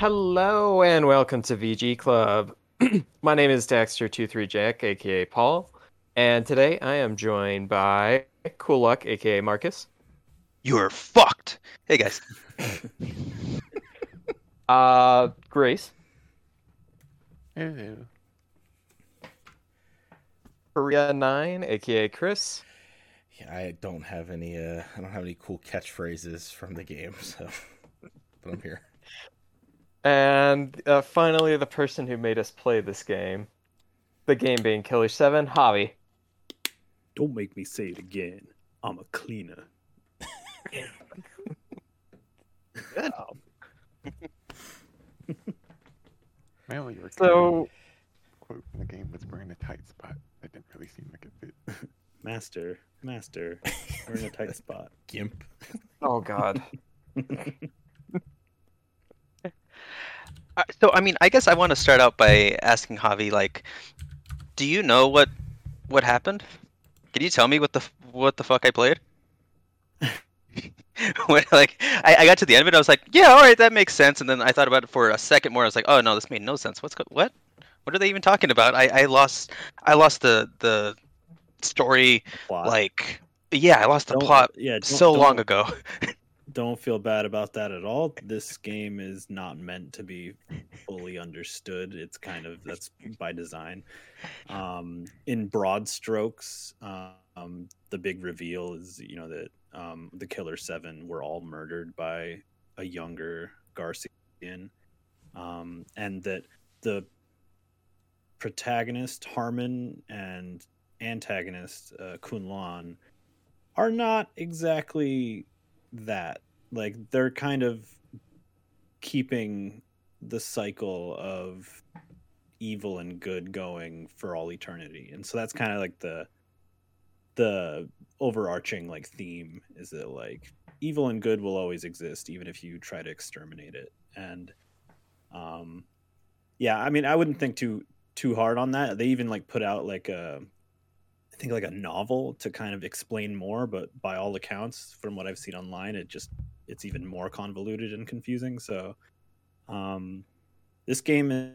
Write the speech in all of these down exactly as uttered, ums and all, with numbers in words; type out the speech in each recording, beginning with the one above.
Hello and welcome to V G Club. My name is Dexter two three Jack, aka Paul, and today I am joined by Cool Luck, aka Marcus, You're fucked. Hey guys. uh, Grace, Ew. Korea nine, aka Chris, Yeah, I don't have any. Uh, I don't have any cool catchphrases from the game, so but I'm here. and uh, finally the person who made us play this game. The game being Killer seven, Javi. Don't make me say it again. I'm a cleaner. Good. Mainly your So, quote in the game was wearing a tight spot. That didn't really seem like it fit. Master, master, we're in a tight spot. Gimp. oh god. Uh, so I mean, I guess I want to start out by asking Javi, like, do you know what what happened? Can you tell me what the f- what the fuck I played? When like I, I got to the end of it, I was like, yeah, all right, that makes sense. And then I thought about it for a second more. I was like, oh no, this made no sense. What's go- what? What are they even talking about? I, I lost I lost the the story. Plot. Like, yeah, I lost the Don't- plot yeah, don't- so long don't- ago. Don't feel bad about that at all. This game is not meant to be fully understood. It's kind of that's by design. Um, in broad strokes, um, the big reveal is you know that um, the Killer Seven were all murdered by a younger Garcian, um, and that the protagonist Harmon and antagonist uh, Kunlan are not exactly that. Like they're kind of keeping the cycle of evil and good going for all eternity, and so that's kind of like the the overarching like theme is that like evil and good will always exist even if you try to exterminate it. And um yeah, I mean, I wouldn't think too too hard on that. They even like put out like a I think like a novel to kind of explain more, but by all accounts from what I've seen online, it just it's even more convoluted and confusing. So um this game is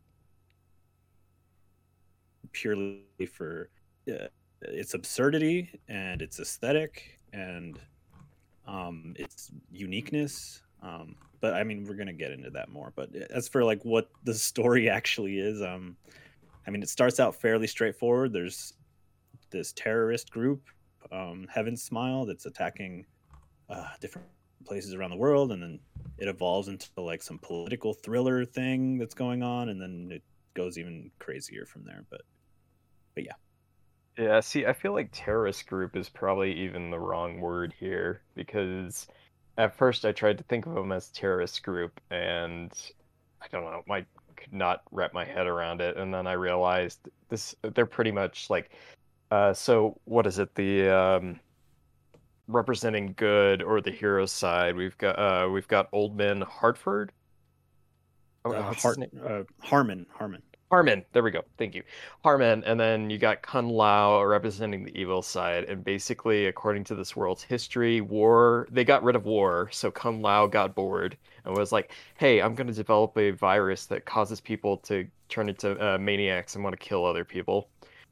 purely for uh, its absurdity and its aesthetic and um its uniqueness. Um but I mean, we're going to get into that more. But as for like what the story actually is, um I mean, it starts out fairly straightforward. There's this terrorist group, um, Heaven Smile, that's attacking uh, different places around the world, and then it evolves into like some political thriller thing that's going on, and then it goes even crazier from there. But but yeah, Yeah, see, I feel like terrorist group is probably even the wrong word here because at first I tried to think of them as terrorist group and I don't know, I could not wrap my head around it. And then I realized this they're pretty much like uh so what is it? The um representing good or the hero side. We've got uh we've got Old Man Hartford. Oh, uh, what's his Hart, name? uh, Harmon, Harmon. Harmon, there we go. Thank you. Harmon, and then you got Kun Lao representing the evil side. And basically, according to this world's history, war, they got rid of war. So Kun Lao got bored and was like, hey, I'm going to develop a virus that causes people to turn into uh, maniacs and want to kill other people.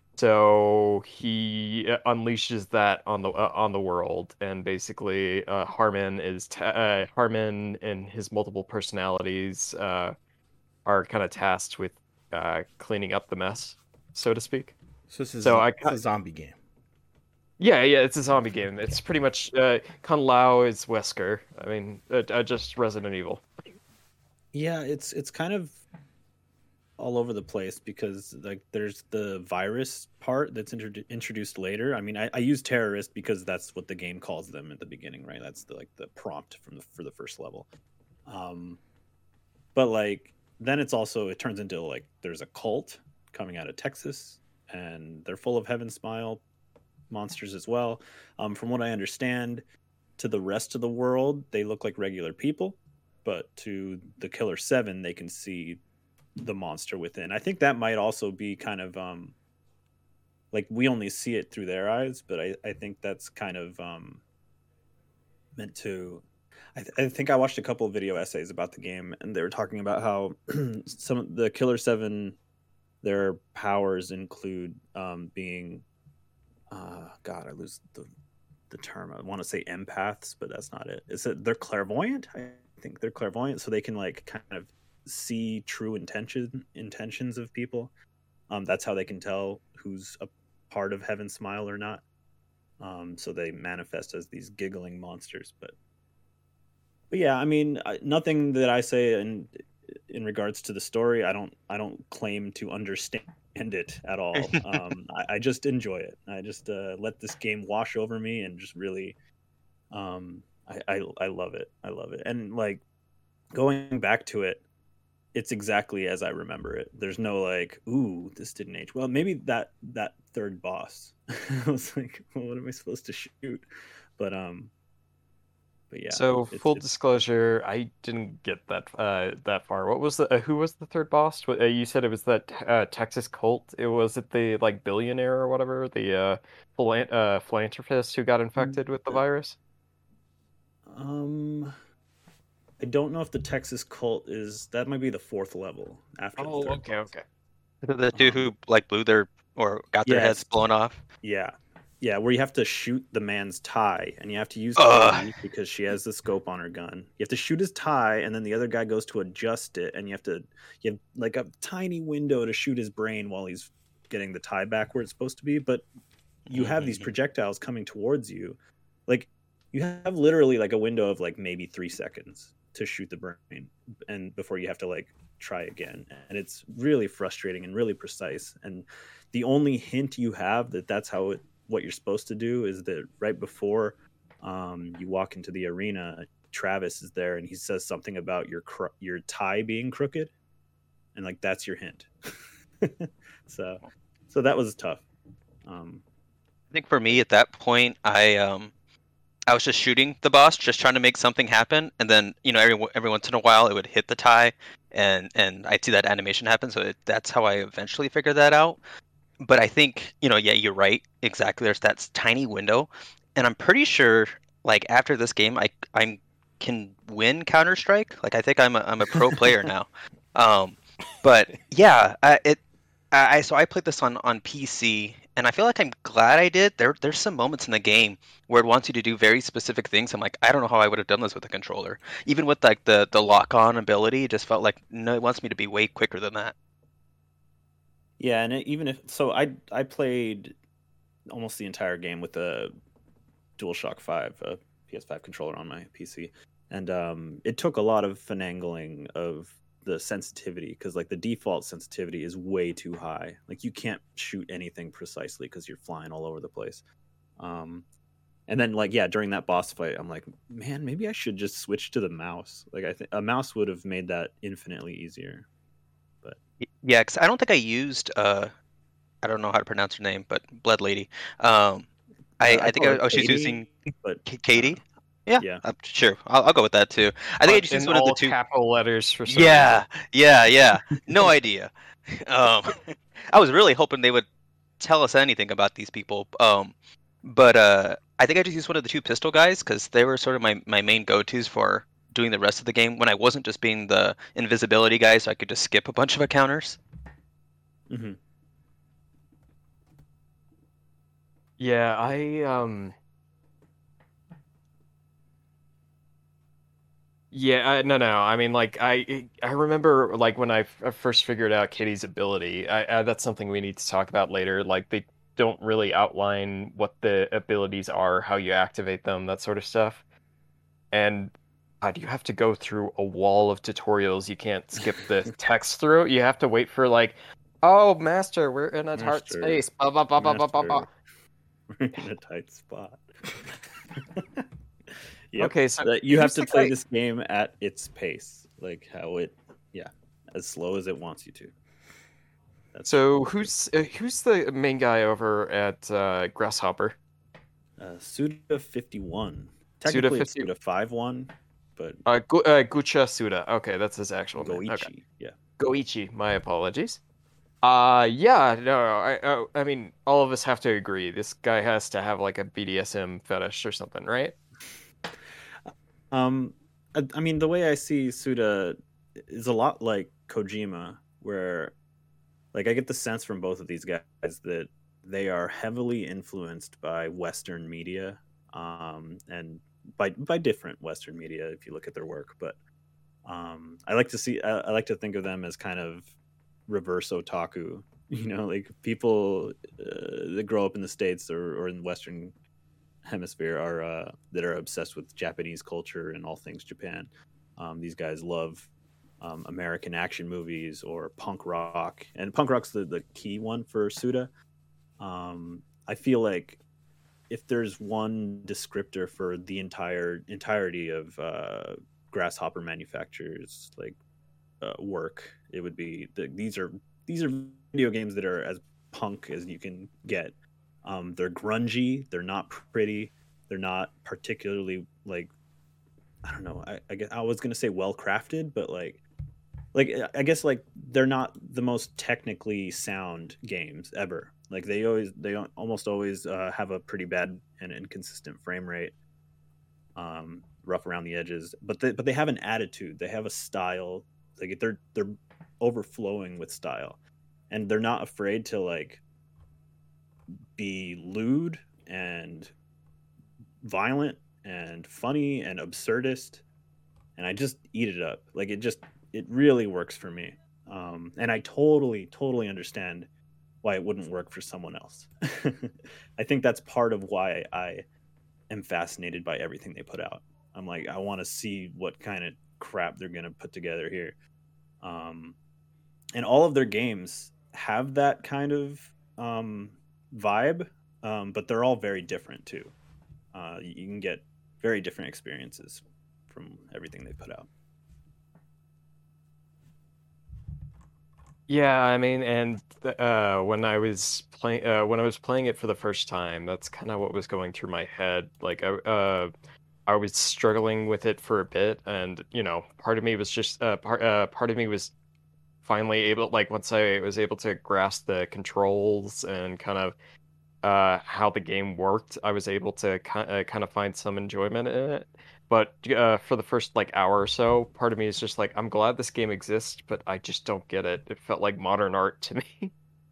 So he uh, unleashes that on the uh, on the world, and basically, uh, Harmon is ta uh, Harmon and his multiple personalities. Uh, are kind of tasked with uh, cleaning up the mess, so to speak. So this is So a, I, it's a zombie game. yeah, yeah, it's a zombie game. It's pretty much uh, Kung Lao is Wesker. I mean, uh, uh, just Resident Evil. Yeah, it's it's kind of all over the place because like there's the virus part that's intro- introduced later. I mean, I, I use terrorist because that's what the game calls them at the beginning, right? That's the like the prompt from the for the first level. Um, but like then it's also it turns into like there's a cult coming out of Texas, and they're full of Heaven Smile monsters as well. Um, from what I understand, to the rest of the world, they look like regular people, but to the Killer Seven, they can see the monster within. I think that might also be kind of um like we only see it through their eyes, but I I think that's kind of um meant to I, th- I think I watched a couple of video essays about the game, and they were talking about how some of the Killer Seven, their powers include um, being, uh, God, I lose the the term. I want to say empaths, but that's not it. Is it they're clairvoyant? I think they're clairvoyant, so they can like kind of see true intention intentions of people. Um, that's how they can tell who's a part of Heaven's Smile or not. Um, so they manifest as these giggling monsters. But, but yeah, I mean, I- nothing that I say in in regards to the story, I don't I don't claim to understand it at all. Um, I, I just enjoy it. I just uh, let this game wash over me and just really, um, I, I I love it. I love it. And like going back to it, it's exactly as I remember it. There's no like, ooh, this didn't age well. Maybe that that third boss. I was like, well, what am I supposed to shoot? But um, but yeah. So it's- full it's- disclosure, I didn't get that uh that far. What was the uh, who was the third boss? What- Uh, you said it was that uh, Texas cult. It was it the like billionaire or whatever, the uh, philan uh philanthropist who got infected with the virus? Um, I don't know if the Texas cult is that might be the fourth level after the Oh, third okay, boss. okay. The, the two who like blew their or got their heads Yes. blown off. Yeah. Yeah, where you have to shoot the man's tie, and you have to use Ugh. Chloe because she has the scope on her gun. You have to shoot his tie, and then the other guy goes to adjust it, and you have to you have like a tiny window to shoot his brain while he's getting the tie back where it's supposed to be. But you have these Mhm. projectiles coming towards you, like you have literally like a window of like maybe three seconds to shoot the brain, and before you have to like try again, and it's really frustrating and really precise. And the only hint you have that that's how it what you're supposed to do is that right before um, you walk into the arena, Travis is there and he says something about your cr- your tie being crooked, and like that's your hint. so, so that was tough. Um, I think for me at that point, I um, I was just shooting the boss, just trying to make something happen, and then you know every every once in a while it would hit the tie, and and I'd see that animation happen. So it, that's how I eventually figured that out. But I think you know, yeah, you're right. Exactly. There's that tiny window, and I'm pretty sure like after this game, I I can win Counter Strike. Like I think I'm a I'm a pro player now. Um, but yeah, I, it I I- so I played this on on P C, and I feel like I'm glad I did. There there's some moments in the game where it wants you to do very specific things. I'm like, I don't know how I would have done this with a controller. Even with like the the lock on ability, it just felt like no, it wants me to be way quicker than that. yeah, and it, even if so, I I played almost the entire game with a DualShock five, a P S five controller on my P C, and um, it took a lot of finagling of the sensitivity because like the default sensitivity is way too high. Like you can't shoot anything precisely because you're flying all over the place. Um, and then like yeah, during that boss fight, I'm like, man, maybe I should just switch to the mouse. Like I think a mouse would have made that infinitely easier. Y- Yeah, because I don't think I used uh I don't know how to pronounce her name, but Blood Lady. Um, I Uh, I think call I, her I was just Katie, using but K- uh, Katie. Yeah, yeah. uh, sure. I'll, I'll go with that too. I think I But just used in one of the all two. capital letters for some Yeah, reason. yeah, yeah. No idea. Um, I was really hoping they would tell us anything about these people. Um, but uh, I think I just used one of the two pistol guys because they were sort of my, my main go-tos for doing the rest of the game when I wasn't just being the invisibility guy, so I could just skip a bunch of encounters. hmm Yeah, I um yeah, I, no, no. I mean, like, I I remember like when I f- I first figured out Kitty's ability. I, I that's something we need to talk about later. Like, they don't really outline what the abilities are, how you activate them, that sort of stuff. And God, you have to go through a wall of tutorials. You can't skip the text through. You have to wait for like, oh, master, we're in a tight Master, space. Blah blah blah blah blah blah blah. Master. We're in a tight spot. Yep. Okay, so That you have who's to the play guy- this game at its pace, like how it, yeah, as slow as it wants you to. That's So who's uh, who's the main guy over at uh, Grasshopper? uh, Suda fifty-one. Suda Technically, it's fifty Suda five one, but Uh, Gu- uh, Gucha Suda. Okay, that's his actual name. Goichi. Okay. Yeah. Goichi. My apologies. Uh, yeah, no, I, I, I mean, all of us have to agree. This guy has to have like a B D S M fetish or something, right? Um, I, I mean, the way I see Suda is a lot like Kojima, where like I get the sense from both of these guys that they are heavily influenced by Western media, um, and by by different Western media if you look at their work. But um, I like to see, I, I like to think of them as kind of reverse otaku. You know, like people uh, that grow up in the States or, or in the Western hemisphere are uh, that are obsessed with Japanese culture and all things Japan. Um, these guys love um, American action movies or punk rock, and punk rock's the, the key one for Suda. Um, I feel like if there's one descriptor for the entire entirety of uh, Grasshopper Manufacturers like uh, work, it would be the, these are these are video games that are as punk as you can get. Um, they're grungy. They're not pretty. They're not particularly like I don't know. I, I guess I was gonna say well crafted, but like like I guess like they're not the most technically sound games ever. Like they always they don't, almost always uh, have a pretty bad and inconsistent frame rate, um, rough around the edges. But they, but they have an attitude. They have a style. Like they're they're overflowing with style, and they're not afraid to like be lewd and violent and funny and absurdist, and I just eat it up. Like it just it really works for me, um, and I totally totally understand why it wouldn't work for someone else. I think that's part of why I am fascinated by everything they put out. I'm like, I want to see what kind of crap they're gonna put together here, um, and all of their games have that kind of um, vibe, um, but they're all very different too. Uh, you can get very different experiences from everything they put out. Yeah, I mean, and th- uh, when I was playing, uh, when I was playing it for the first time, that's kind of what was going through my head. Like, I, uh, I was struggling with it for a bit, and you know, part of me was just, uh, part, uh, part of me was finally able, like, once I was able to grasp the controls and kind of, uh, how the game worked, I was able to ki uh, kind of find some enjoyment in it. But uh, for the first like hour or so, part of me is just like, I'm glad this game exists, but I just don't get it. It felt like modern art to me.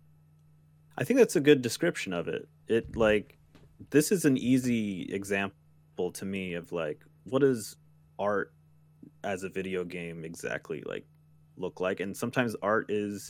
I think that's a good description of it. It like this is an easy example to me of like what does art as a video game exactly like look like, and sometimes art is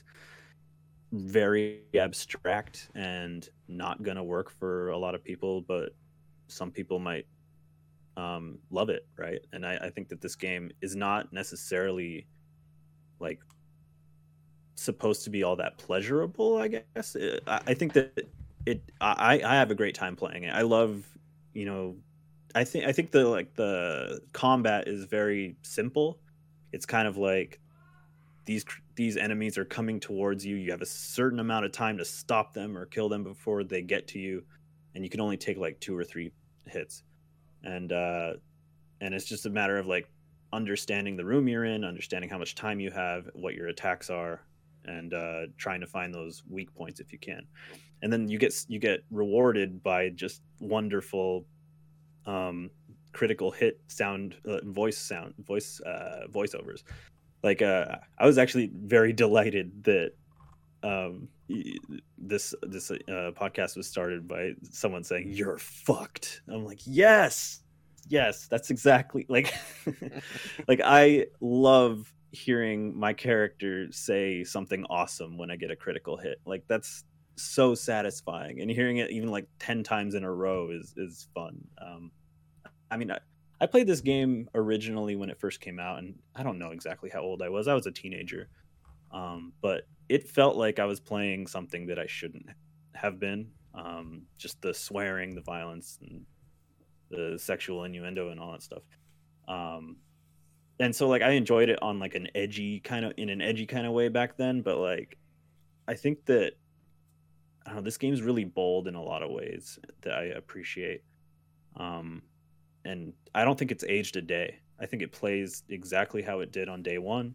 very abstract and not gonna work for a lot of people, but some people might um, love it, right? And I, I think that this game is not necessarily like supposed to be all that pleasurable. I guess It- I, I think that it. I I have a great time playing it. I love, you know, I think I think the like the combat is very simple. It's kind of like these cr- these enemies are coming towards you. You have a certain amount of time to stop them or kill them before they get to you, and you can only take like two or three hits. And uh, and it's just a matter of like understanding the room you're in, understanding how much time you have, what your attacks are, and uh, trying to find those weak points if you can. And then you get you get rewarded by just wonderful um, critical hit sound, uh, voice sound, voice uh, voiceovers. Like uh, I was actually very delighted that um, this this uh, podcast was started by someone saying "you're fucked." I'm like, yes, yes, that's exactly like like I love hearing my character say something awesome when I get a critical hit. Like that's so satisfying, and hearing it even like ten times in a row is is fun. Um, I mean, I, I played this game originally when it first came out, and I don't know exactly how old I was. I was a teenager, um, but it felt like I was playing something that I shouldn't have been. Um, just the swearing, the violence, and the sexual innuendo, and all that stuff. Um, and so, like, I enjoyed it on like an edgy kind of in an edgy kind of way back then. But like, I think that I don't know, this game's really bold in a lot of ways that I appreciate. Um, and I don't think it's aged a day. I think it plays exactly how it did on day one.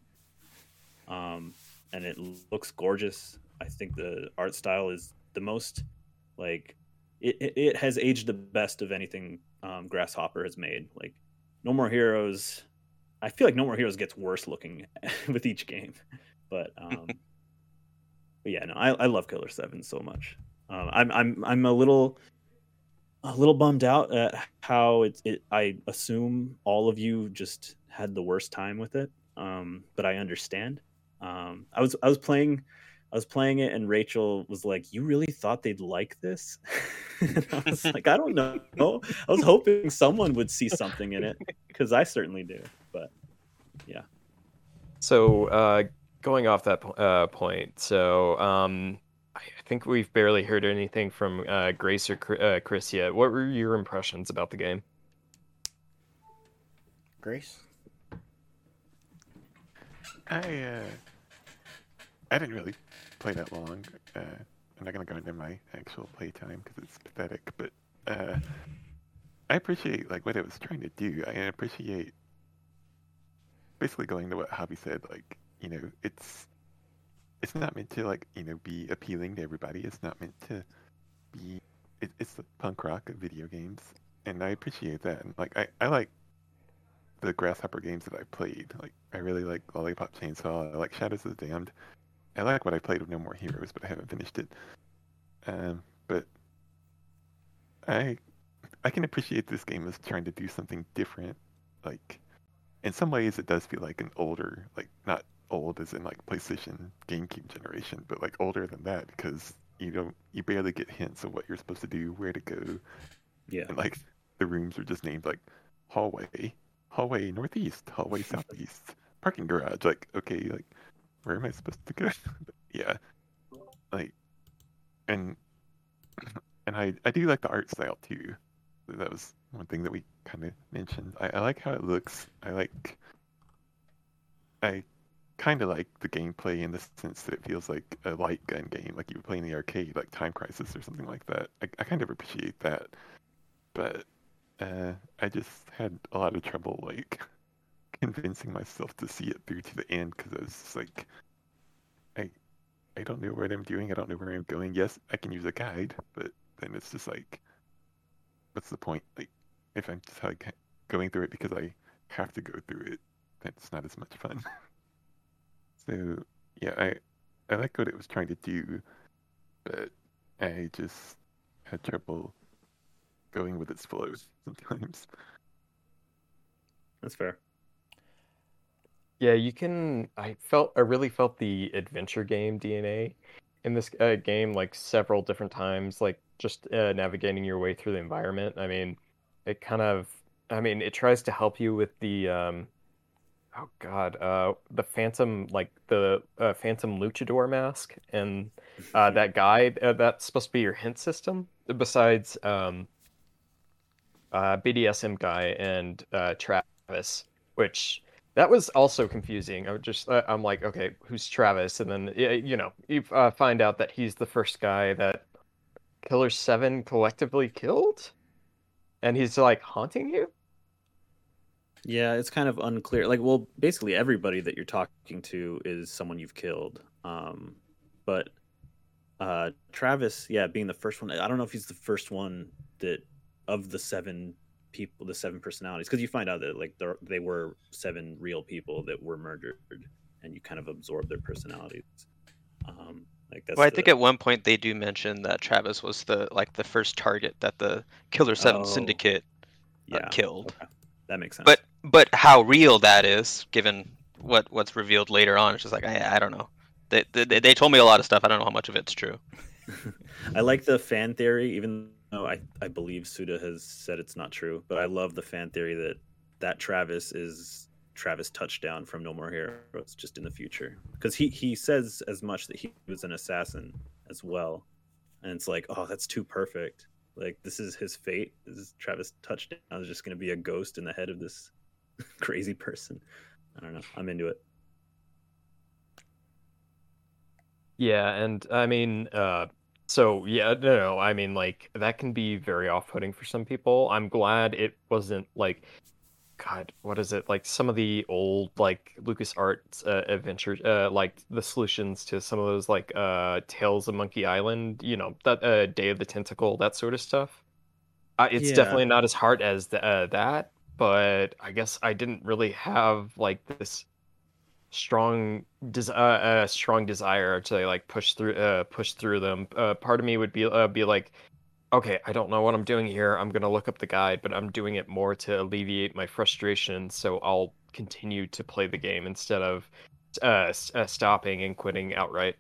Um, and it looks gorgeous. I think the art style is the most like it, it, it has aged the best of anything um, Grasshopper has made. Like No More Heroes. I feel like No More Heroes gets worse looking with each game, but um, but yeah, no, I, I love Killer Seven so much. Um, I'm I'm I'm a little a little bummed out at how it, it I assume all of you just had the worst time with it. Um, but I understand. Um, I was I was playing I was playing it and Rachel was like, "You really thought they'd like this?" And I was like, "I don't know. I was hoping someone would see something in it because I certainly do." But yeah. So, uh, going off that po- uh, point, so um, I I think we've barely heard anything from uh, Grace or Chr- uh, Chris yet. What were your impressions about the game? Grace? I uh, I didn't really play that long. Uh, I'm not gonna go into my actual playtime because it's pathetic, but uh, I appreciate like what it was trying to do. I appreciate basically going to what Hobby said. Like, you know, it's it's not meant to like you know be appealing to everybody. It's not meant to be. It, it's the punk rock of video games, and I appreciate that. And like I, I like the Grasshopper games that I played. Like I really like Lollipop Chainsaw. I like Shadows of the Damned. I like what I played of No More Heroes, but I haven't finished it. Um, but I I can appreciate this game as trying to do something different. Like in some ways, it does feel like an older, like not old as in like PlayStation, GameCube generation, but like older than that because you don't you barely get hints of what you're supposed to do, where to go, Yeah. and like the rooms are just named like hallway, hallway northeast, hallway southeast, parking garage. Like okay, like where am I supposed to go? But yeah, like and and I I do like the art style too. That was one thing that we kind of mentioned. I, I like how it looks. I like I kind of like the gameplay in the sense that it feels like a light gun game, like you would play in the arcade, like Time Crisis or something like that. I, I kind of appreciate that, but uh, I just had a lot of trouble like convincing myself to see it through to the end because I was just like, I I don't know what I'm doing. I don't know where I'm going. Yes, I can use a guide, but then it's just like, what's the point? Like, if I'm just like going through it because I have to go through it, then it's not as much fun. So yeah, I I like what it was trying to do, but I just had trouble going with its flows sometimes. That's fair. Yeah, you can. I felt. I really felt the adventure game D N A in this uh, game, like several different times, like just uh, navigating your way through the environment. I mean, it kind of. I mean, it tries to help you with the um, oh God, uh, the Phantom, like the uh, Phantom Luchador mask, and uh, that guide uh, that's supposed to be your hint system. Besides, um, uh, B D S M guy and uh, Travis, which that was also confusing. I would just uh, I'm like, okay, who's Travis? And then y- you know you uh, find out that he's the first guy that Killer Seven collectively killed, and he's like haunting you. Yeah, it's kind of unclear. Like, well, basically everybody that you're talking to is someone you've killed. Um, but uh, Travis, yeah, being the first one, I don't know if he's the first one that of the seven people, the seven personalities, because you find out that like there, they were seven real people that were murdered, and you kind of absorb their personalities. Um, like that's Well, I the, think at one point they do mention that Travis was the like the first target that the Killer Seven Oh, Syndicate uh, yeah, killed. okay. That makes sense. But but how real that is, given what what's revealed later on, it's just like I I don't know. They they, they told me a lot of stuff. I don't know how much of it's true. I like the fan theory, even though I, I believe Suda has said it's not true. But I love the fan theory that that Travis is Travis Touchdown from No More Heroes, just in the future, because he he says as much that he was an assassin as well, and it's like, oh, that's too perfect. Like this is his fate. This is Travis Touchdown is just going to be a ghost in the head of this crazy person. I don't know. I'm into it. Yeah, and I mean, uh, so yeah, no, no, I mean, like that can be very off-putting for some people. I'm glad it wasn't like, God, what is it? Like some of the old like LucasArts uh, adventures, uh, like the solutions to some of those like uh Tales of Monkey Island, you know, that uh, Day of the Tentacle, that sort of stuff. Uh, it's Yeah. definitely not as hard as the, uh, that, but I guess I didn't really have like this strong des- uh, uh, strong desire to like push through uh, push through them. Uh, part of me would be uh, be like, okay, I don't know what I'm doing here. I'm gonna look up the guide, but I'm doing it more to alleviate my frustration, so I'll continue to play the game instead of uh, s- uh stopping and quitting outright.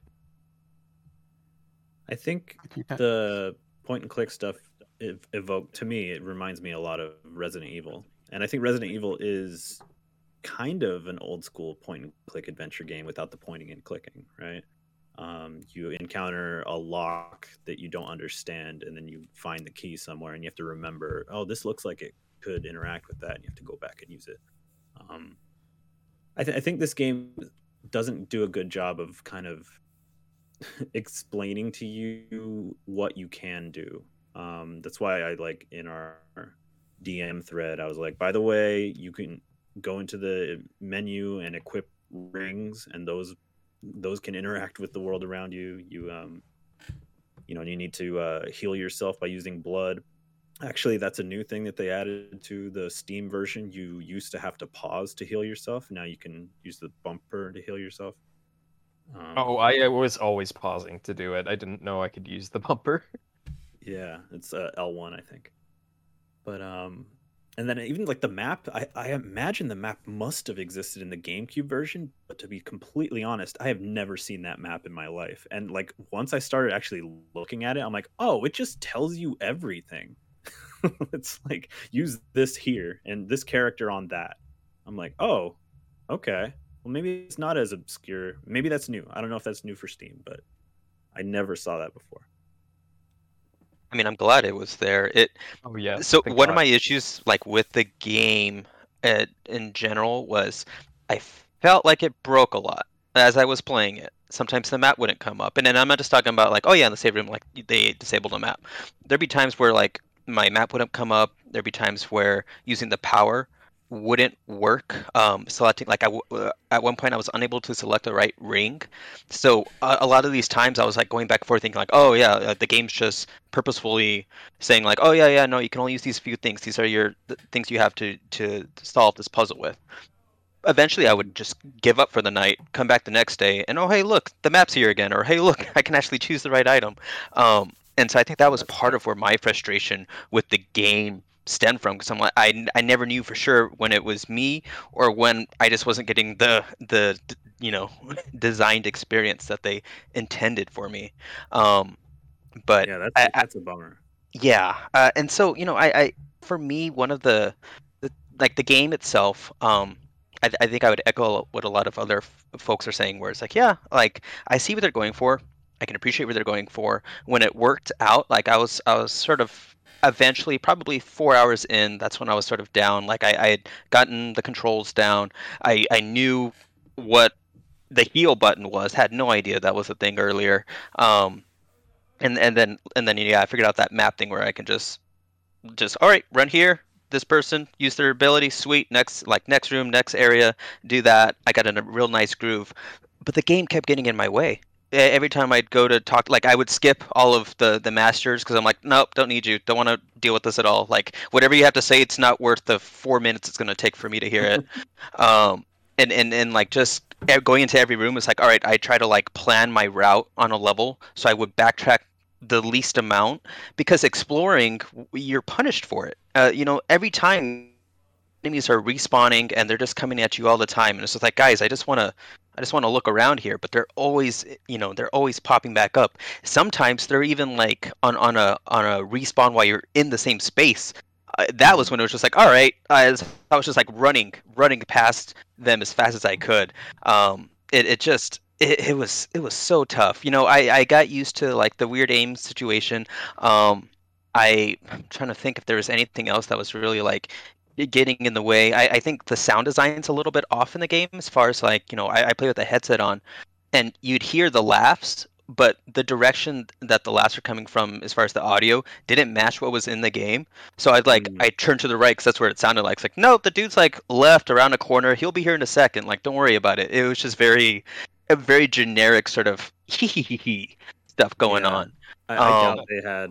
I think the point and click stuff ev- evoked to me. It reminds me a lot of Resident Evil, and I think Resident Evil is kind of an old school point and click adventure game without the pointing and clicking, right? Um, you encounter a lock that you don't understand, and then you find the key somewhere, and you have to remember, oh, this looks like it could interact with that, and you have to go back and use it. Um, I, th- I think this game doesn't do a good job of kind of explaining to you what you can do. Um, that's why I like in our D M thread, I was like, by the way, you can go into the menu and equip rings, and those those can interact with the world around you. You um, you know, you need to uh, heal yourself by using blood. Actually, that's a new thing that they added to the Steam version. You used to have to pause to heal yourself. Now you can use the bumper to heal yourself. Um, Oh, I, I was always pausing to do it. I didn't know I could use the bumper. Yeah, it's uh, L one, I think. But um, and then even like the map, I, I imagine the map must have existed in the GameCube version. But to be completely honest, I have never seen that map in my life. And like once I started actually looking at it, I'm like, oh, it just tells you everything. It's like use this here and this character on that. I'm like, oh, okay. Well, maybe it's not as obscure. Maybe that's new. I don't know if that's new for Steam, but I never saw that before. I mean, I'm glad it was there. It Oh yeah. so thank one of God. my issues, like with the game, uh, in general, was I felt like it broke a lot as I was playing it. Sometimes the map wouldn't come up, and then I'm not just talking about like, oh yeah, in the save room, like they disabled the map. There'd be times where like my map wouldn't come up. There'd be times where using the power wouldn't work. Um, selecting like I w- uh, at one point I was unable to select the right ring. So a, a lot of these times I was like going back and forth thinking like, oh yeah, uh, the game's just purposefully saying like, oh yeah, yeah, no, you can only use these few things. These are your the things you have to to solve this puzzle with. Eventually, I would just give up for the night, come back the next day, and oh hey, look, the map's here again, or hey, look, I can actually choose the right item. Um, and so I think that was That's part fair. of where my frustration with the game stemmed from, because I'm like, I, I never knew for sure when it was me or when I just wasn't getting the the you know designed experience that they intended for me. Um, but Yeah, that's I, a, that's a bummer. yeah, uh, and so you know, I, I for me, one of the, the like the game itself, um, I, I think I would echo what a lot of other f- folks are saying, where it's like, yeah, like I see what they're going for, I can appreciate what they're going for. When it worked out, like I was, I was sort of eventually, probably four hours in, that's when I was sort of down. Like I, I had gotten the controls down, I, I knew what the heal button was, had no idea that was a thing earlier. Um, and and then and then yeah, I figured out that map thing where I can just just all right, run here. This person use their ability. Sweet. Next, like next room, next area. Do that. I got in a real nice groove, but the game kept getting in my way. E- Every time I'd go to talk, like I would skip all of the the masters because I'm like, nope, don't need you. Don't want to deal with this at all. Like whatever you have to say, it's not worth the four minutes it's gonna take for me to hear it. Um, and and and like just e- going into every room is like, all right, I try to like plan my route on a level, so I would backtrack the least amount, because exploring, w- you're punished for it. Uh, you know, every time enemies are respawning and they're just coming at you all the time, and it's just like, guys, I just want to. I just want to look around here, but they're always, you know, they're always popping back up. Sometimes they're even like on, on a on a respawn while you're in the same space. Uh, that was Mhm. when it was just like, all right, I was, I was just like running, running past them as fast as I could. Um, it, it just, it, it was, it was so tough. You know, I, I got used to like the weird aim situation. Um, I, I'm trying to think if there was anything else that was really like getting in the way. I, I think the sound design's a little bit off in the game as far as like, you know, I, I play with a headset on, and you'd hear the laughs, but the direction that the laughs are coming from as far as the audio didn't match what was in the game. So I'd like Mm. I turned to the right because that's where it sounded like. It's like, no, the dude's like left around a corner. He'll be here in a second. Like, don't worry about it. It was just very a very generic sort of hee hee hee hee stuff going Yeah, on. I, I doubt Um, they had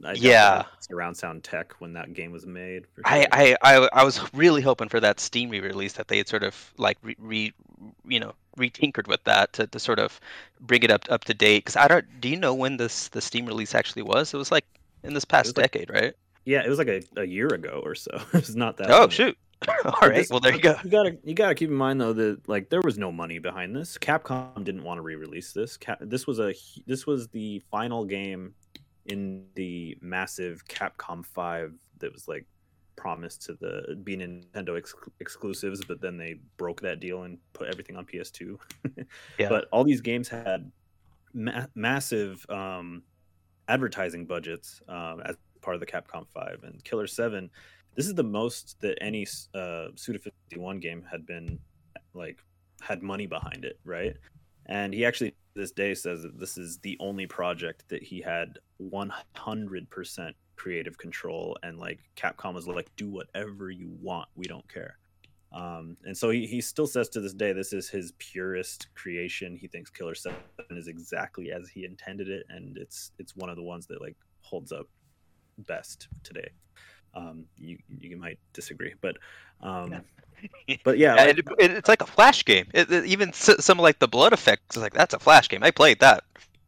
I Yeah. definitely surround sound tech when that game was made. For I, sure. I, I, I was really hoping for that Steam re-release that they had sort of like re, re you know, retinkered with that to, to sort of bring it up up to date. Because I don't, do you know when this the Steam release actually was? It was like in this It past was like decade, right? yeah, it was like a, a year ago or so. It's not that. Oh old. shoot! All But right, this- well there you but go. You gotta you gotta keep in mind though that like there was no money behind this. Capcom didn't want to re-release this. Cap- this was a this was the final game in the massive Capcom five that was like promised to the be Nintendo ex- exclusives, but then they broke that deal and put everything on P S two. Yeah. But all these games had ma- massive um, advertising budgets um, as part of the Capcom five, and Killer seven. This is the most that any uh, Suda fifty-one game had been like had money behind it, right? And he actually to this day says that this is the only project that he had one hundred percent creative control, and like Capcom was like, do whatever you want, we don't care. Um, and so he, he still says to this day this is his purest creation. He thinks Killer seven is exactly as he intended it, and it's it's one of the ones that like holds up best today. Um, you you might disagree, but um, but yeah, Yeah, like, it, it, it's like a flash game. It, it- even s- some of like the blood effects, like that's a flash game. I played that.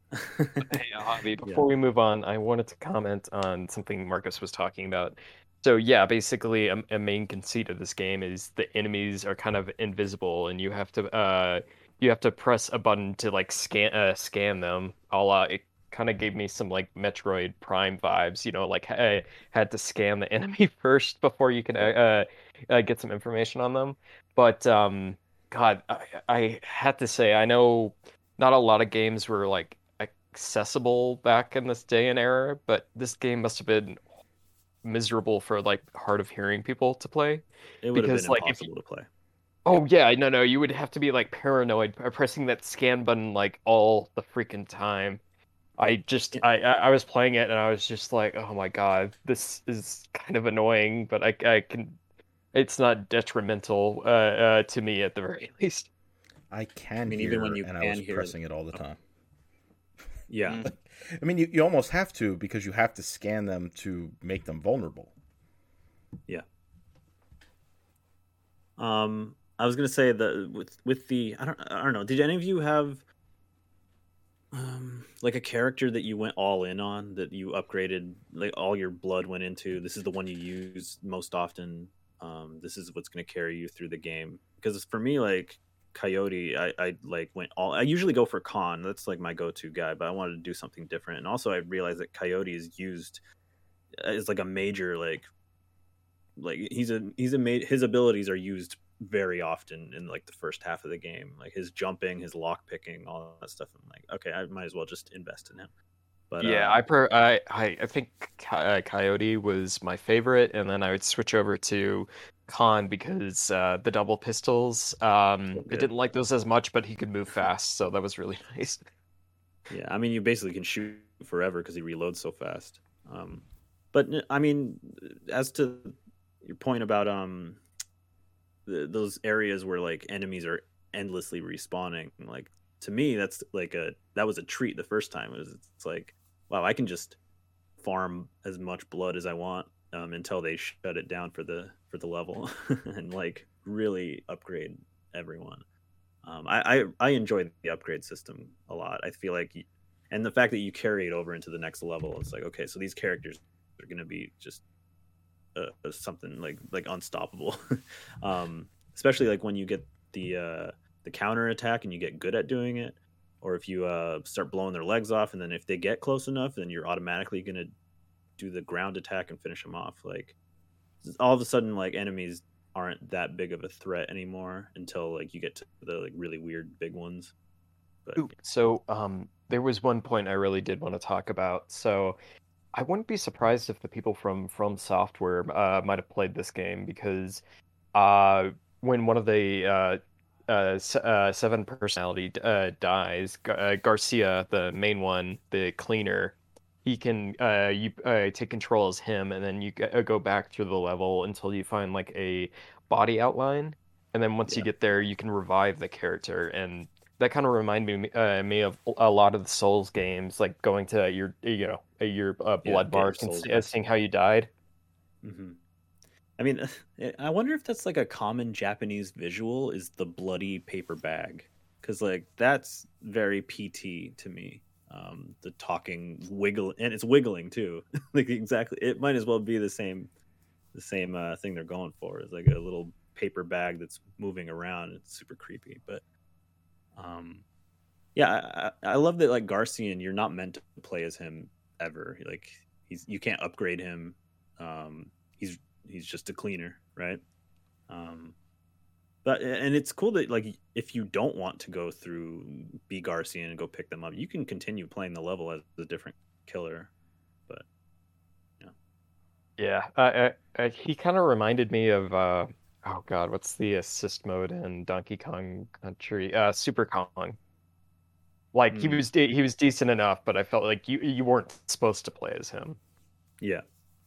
Hey, Javi, before we move on, I wanted to comment on something Marcus was talking about. So yeah, basically a, a main conceit of this game is the enemies are kind of invisible, and you have to uh you have to press a button to like scan uh, scan them. All uh, it kind of gave me some like Metroid Prime vibes, you know, like I had to scan the enemy first before you can uh, uh get some information on them. But um, God, I, I had to say, I know not a lot of games were like accessible back in this day and era, but this game must have been miserable for like hard of hearing people to play. it would have because, been like, if impossible to play. Oh yeah, no, no, you would have to be like paranoid uh, pressing that scan button like all the freaking time. I just I I I was playing it and I was just like, oh my God, this is kind of annoying, but I I can it's not detrimental uh, uh to me at the very least. I can I mean, hear, even when you and I can was hear pressing it all the time. Yeah, Mm. I mean, you, you almost have to because you have to scan them to make them vulnerable. Um, I was gonna say that with with the I don't I don't know. Did any of you have um like a character that you went all in on that you upgraded like all your blood went into? This is the one you use most often. Um, this is what's gonna carry you through the game. Because for me, like Coyote, I I like went all. I usually go for Khan. That's like my go-to guy, but I wanted to do something different. And also, I realized that Coyote is used as like a major like like he's a he's a ma- his abilities are used very often in like the first half of the game, like his jumping, his lock picking, all that stuff. I'm like, okay, I might as well just invest in him. But Yeah, uh, I per I I, I think Coy- uh, Coyote was my favorite, and then I would switch over to Khan because uh, the double pistols. Um, I good. didn't like those as much, but he could move fast, so that was really nice. yeah, I mean, you basically can shoot forever because he reloads so fast. Um, but n- I mean, as to your point about um th those areas where like enemies are endlessly respawning, like to me, that's like a that was a treat the first time. It was it's like, wow, I can just farm as much blood as I want um, until they shut it down for the for the level and like really upgrade everyone. Um, I, I I enjoyed the upgrade system a lot. I feel like, y and the fact that you carry it over into the next level, it's like okay, so these characters are gonna be just uh, something like like unstoppable. um, especially like when you get the uh, the counter attack and you get good at doing it, or if you uh, start blowing their legs off, and then if they get close enough, then you're automatically gonna do the ground attack and finish them off. Like all of a sudden, like enemies aren't that big of a threat anymore until like you get to the like really weird big ones. But Ooh, so um, there was one point I really did want to talk about. So I wouldn't be surprised if the people from From Software uh, might have played this game because uh, when one of the uh, uh, se- uh, seven personality uh, dies, Gar- uh, Garcia, the main one, the cleaner, he can uh, you uh, take control as him, and then you g- uh, go back through the level until you find like a body outline, and then once you Yeah. get there, you can revive the character, and that kind of reminded me uh, me of a lot of the Souls games, like going to your you know your uh, Yeah, blood getting mark and Souls see- back. seeing how you died. hmm I mean, I wonder if that's like a common Japanese visual is the bloody paper bag, because like that's very P T to me. Um, the talking wiggle and it's wiggling too, like exactly. It might as well be the same, the same uh, thing they're going for. It's like a little paper bag that's moving around. It's super creepy, but um, yeah, I, I I love that like Garcian, you're not meant to play as him ever. Like he's you can't upgrade him. Um, he's he's just a cleaner, right? Um, but and it's cool that like if you don't want to go through B Garcian and go pick them up, you can continue playing the level as a different killer. But Yeah, uh, uh, uh, he kind of reminded me of uh, oh God, what's the assist mode in Donkey Kong Country? Uh, Super Kong. Like he Mm. was de- he was decent enough, but I felt like you you weren't supposed to play as him. yeah,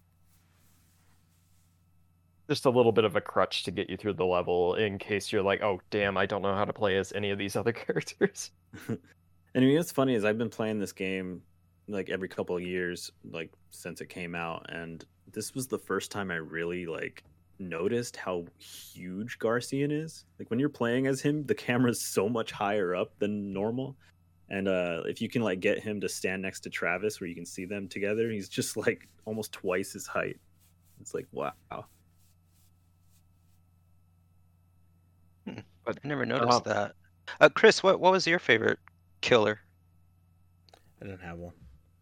Just a little bit of a crutch to get you through the level in case you're like, oh damn, I don't know how to play as any of these other characters. and I mean, what's funny is I've been playing this game like every couple of years, like since it came out, and this was the first time I really like noticed how huge Garcian is. Like when you're playing as him, the camera's so much higher up than normal. And uh if you can like get him to stand next to Travis where you can see them together, he's just like almost twice his height. It's like wow. I never noticed that. Uh, Chris, what what was your favorite killer? I didn't have one.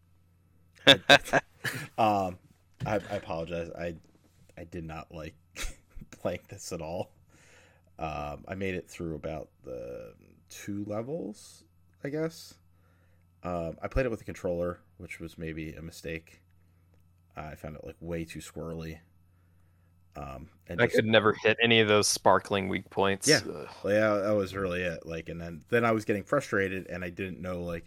um, I, I apologize. I I did not like playing this at all. Um, I made it through about the two levels, I guess. Um, I played it with a controller, which was maybe a mistake. I found it like way too squirrely. Um, and I just, could never hit any of those sparkling weak points. Yeah. Ugh. yeah, that was really it. Like, and then then I was getting frustrated, and I didn't know like,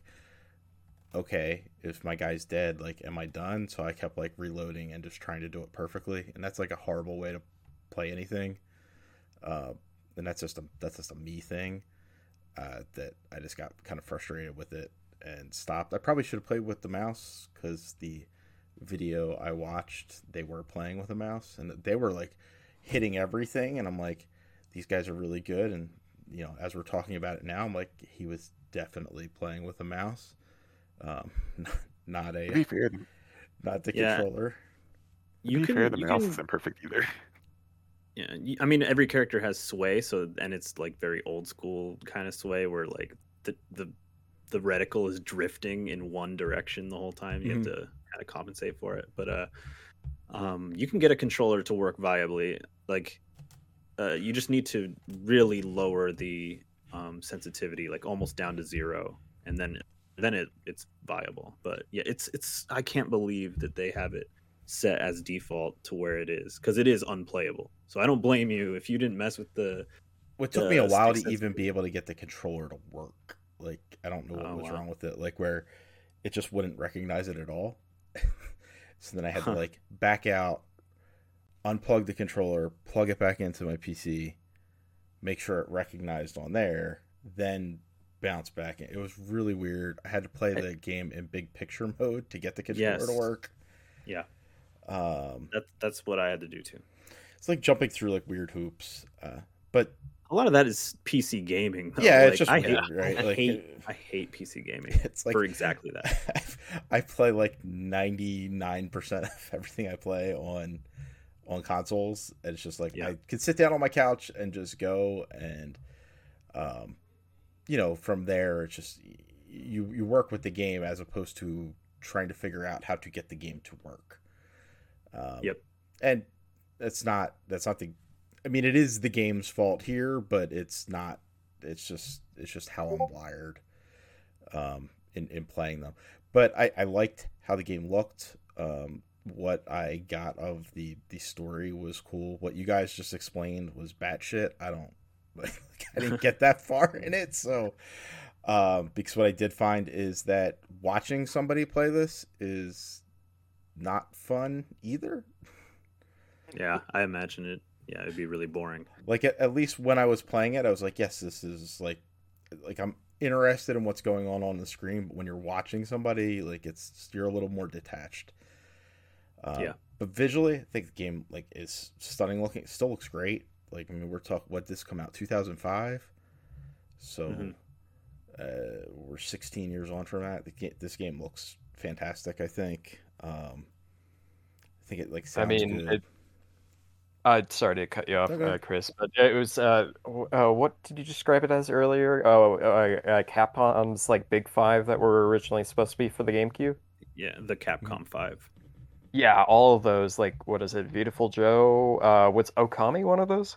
okay, if my guy's dead, like, am I done? So I kept like reloading and just trying to do it perfectly, and that's like a horrible way to play anything. Uh, and that's just a that's just a me thing. Uh, that I just got kind of frustrated with it and stopped. I probably should have played with the mouse because the video I watched, they were playing with a mouse and they were like hitting everything, and I'm like, these guys are really good. And you know, as we're talking about it now, I'm like, he was definitely playing with a mouse, um, not a To be fair, not the Yeah. controller. to You be can, fair, the you mouse can- isn't perfect either. Yeah, y- I mean every character has sway, so and it's like very old school kind of sway where like the the the reticle is drifting in one direction the whole time. You Mhm. have to kind of compensate for it, but uh, um, you can get a controller to work viably. Like, uh, you just need to really lower the um, sensitivity, like almost down to zero, and then then it it's viable. But yeah, it's it's I can't believe that they have it set as default to where it is because it is unplayable. So I don't blame you if you didn't mess with the. It took me a the while to stick even be sensitivity. able to get the controller to work. Like, I don't know what Oh, was wow. wrong with it. Like, where it just wouldn't recognize it at all. So then I had Huh. to like back out, unplug the controller, plug it back into my P C, make sure it recognized on there, then bounce back in. It was really weird. I had to play the game in big picture mode to get the controller Yes. to work. Yeah, Um, that that's what I had to do too. it's like jumping through like weird hoops. Uh, but A lot of that is P C gaming. Though. yeah, Like, it's just I weird, hate, right? I Like, hate, it- I hate P C gaming it's like for exactly that. I play like ninety-nine percent of everything I play on on consoles, and it's just like Yeah. I could sit down on my couch and just go, and um you know, from there it's just you you work with the game as opposed to trying to figure out how to get the game to work. Um, Yep. And that's not that's not the I mean, it is the game's fault here, but it's not. It's just it's just how I'm wired um, in in playing them. But I, I liked how the game looked. Um, what I got of the the story was cool. What you guys just explained was batshit. I don't like. I didn't get that far in it. So um, because what I did find is that watching somebody play this is not fun either. Yeah, I imagine it. Yeah, it'd be really boring. Like at, at least when I was playing it, I was like, yes, this is like, like I'm interested in what's going on on the screen, but when you're watching somebody, like it's you're a little more detached. Um, Yeah. But visually, I think the game like is stunning looking. It still looks great. Like I mean, we're talking what this come out two thousand five, so Mhm. uh, we're sixteen years on from that. The ga- This game looks fantastic. I think. Um, I think it like sounds I mean, good. it, uh, sorry to cut you off, Okay. uh, Chris, but it was uh, w- uh, what did you describe it as earlier? Oh, uh, uh, Capcom's like Big Five that were originally supposed to be for the GameCube. Yeah, the Capcom Five. Yeah, all of those. Like, what is it? Beautiful Joe. Uh, what's Okami one of those?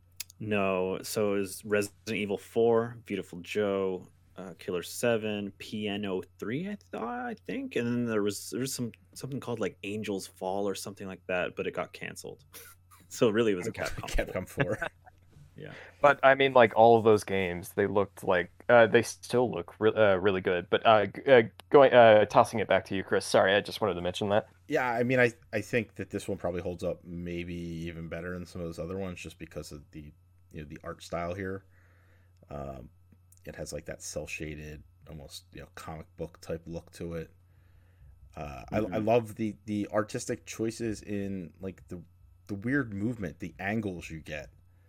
No, so is Resident Evil Four, Beautiful Joe, uh, Killer Seven, Piano Three, I thought, I think, and then there was there was some something called like Angel's Fall or something like that, but it got canceled. So really, it was a Capcom. four. Capcom Four. Yeah. But I mean, like all of those games, they looked like uh, they still look re uh, really good. But uh, g- uh, going, uh, tossing it back to you, Chris. Sorry, I just wanted to mention that. Yeah, I mean, I I think that this one probably holds up maybe even better than some of those other ones, just because of the you know the art style here. Um, it has like that cel shaded, almost you know comic book type look to it. Uh, I, I Mhm. love the the artistic choices in like the the weird movement, the angles you get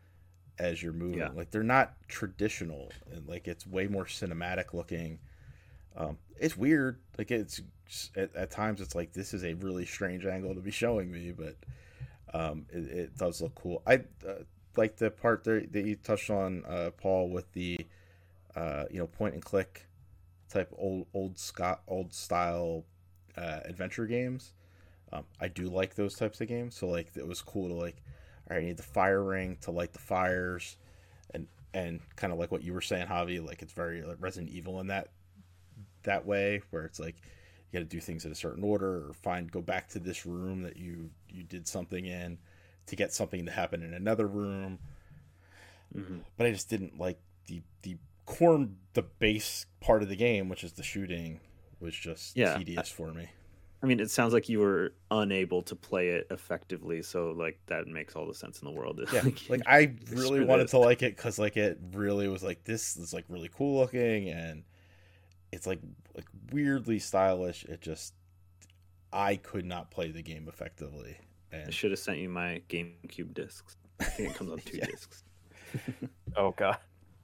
as you're moving. Yeah. Like they're not traditional, and like it's way more cinematic looking. Um, it's weird. Like it's at, at times it's like this is a really strange angle to be showing me, but um, it, it does look cool. I uh, like the part there that you touched on, uh, Paul, with the uh, you know point and click type old old Scott old style uh, adventure games. Um, I do like those types of games. So like it was cool to like, all right, I need the fire ring to light the fires, and and kind of like what you were saying, Javi. Like it's very like Resident Evil in that that way, where it's like you got to do things in a certain order or find go back to this room that you you did something in to get something to happen in another room. Mhm. But I just didn't like the the core the base part of the game, which is the shooting, was just Yeah, tedious for me. I mean, it sounds like you were unable to play it effectively, so like that makes all the sense in the world. Yeah, like I really Screw wanted this. to like it because like it really was like this is like really cool looking, and it's like like weirdly stylish. It just I could not play the game effectively, I and should have sent you my GameCube discs. I think it comes on two Yeah. discs. Oh god.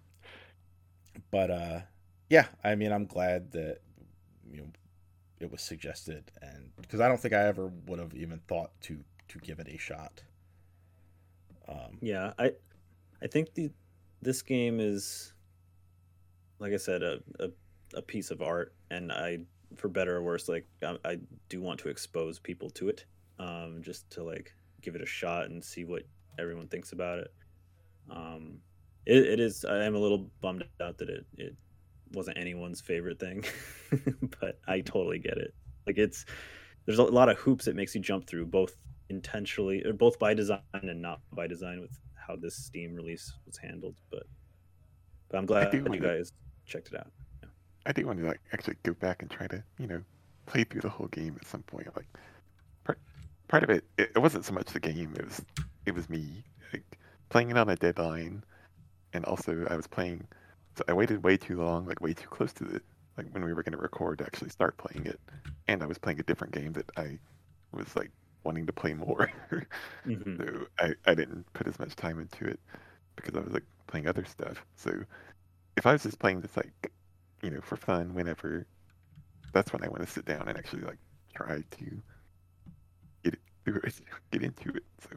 but uh yeah, I mean I'm glad that you know it was suggested, and because I don't think I ever would have even thought to to give it a shot. Um, Yeah, I I think the this game is, like I said, a, a a piece of art, and I, for better or worse, like I, I do want to expose people to it, um, just to like give it a shot and see what everyone thinks about it. Um, it, it is. I am a little bummed out that it it wasn't anyone's favorite thing, but I totally get it. Like it's there's a lot of hoops it makes you jump through, both intentionally or both by design and not by design, with how this Steam release was handled. But but I'm glad do that you wanna- guys checked it out. I do want to like actually go back and try to you know play through the whole game at some point. Like part part of it, it, it wasn't so much the game; it was it was me like playing it on a deadline, and also I was playing. So I waited way too long, like way too close to the like when we were going to record to actually start playing it, and I was playing a different game that I was like wanting to play more. Mhm. So I, I didn't put as much time into it because I was like playing other stuff. So if I was just playing this like, you know, for fun, whenever, that's when I want to sit down and actually like try to get it through it, get into it. So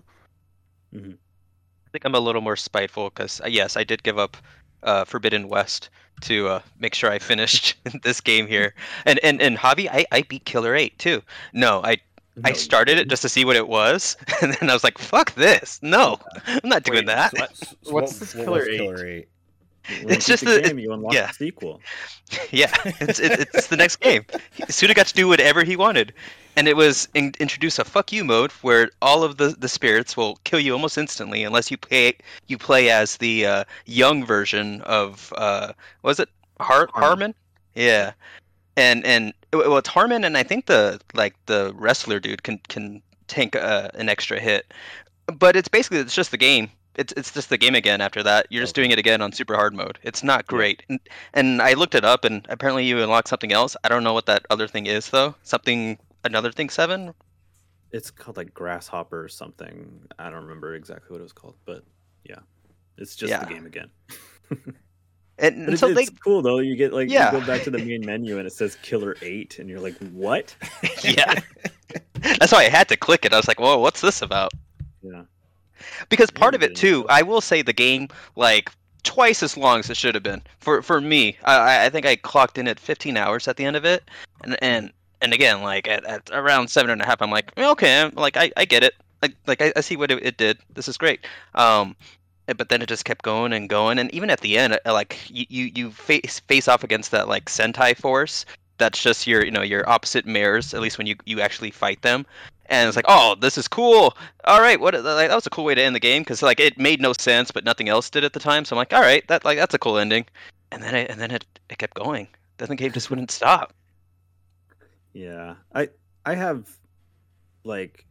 I think I'm a little more spiteful because yes, I did give up uh, Forbidden West to uh, make sure I finished this game here. And and and Hobby, I, I beat Killer Eight too. No, I I No, started it didn't. just to see what it was, and then I was like, "Fuck this! No, I'm not doing Wait, that." what? so What's what- this what Killer was eight? Killer Eight? When you It's beat just the the- game, you unlock yeah. the sequel. Yeah, it's it, it's the next game. Suda got to do whatever he wanted, and it was in, introduce a "fuck you" mode where all of the, the spirits will kill you almost instantly unless you play you play as the uh, young version of uh, was it Har- Harmon. Harmon? Yeah, and and well, it's Harmon, and I think the like the wrestler dude can can tank uh, an extra hit, but it's basically it's just the game. it's it's just the game again after that. You're just Okay. doing it again on super hard mode. It's not Yeah. great. And, and I looked it up, and apparently you unlock something else. I don't know what that other thing is though. Something another thing seven. It's called like Grasshopper or something. I don't remember exactly what it was called, but yeah, it's just Yeah. the game again. And, But and it, so they it's cool though. You get like Yeah. you go back to the main menu and it says Killer Eight, and you're like, what? yeah. That's why I had to click it. I was like, whoa, what's this about? Yeah. Because part Yeah, of it dude. too, I will say the game like twice as long as it should have been for for me. I I think I clocked in at fifteen hours at the end of it, and and and again like at, at around seven and a half, I'm like okay, I'm, like I, I get it. Like like I, I see what it, it did. This is great. Um, but then it just kept going and going, and even at the end, uh, like you you, you face face off against that like Sentai force. That's just your you know your opposite mirrors. At least when you you actually fight them. And it's like, oh, this is cool. All right, what like, that was a cool way to end the game because like it made no sense, but nothing else did at the time. So I'm like, all right, that like that's a cool ending. And then it and then it, it kept going. Then the game just wouldn't stop. Yeah, I I have like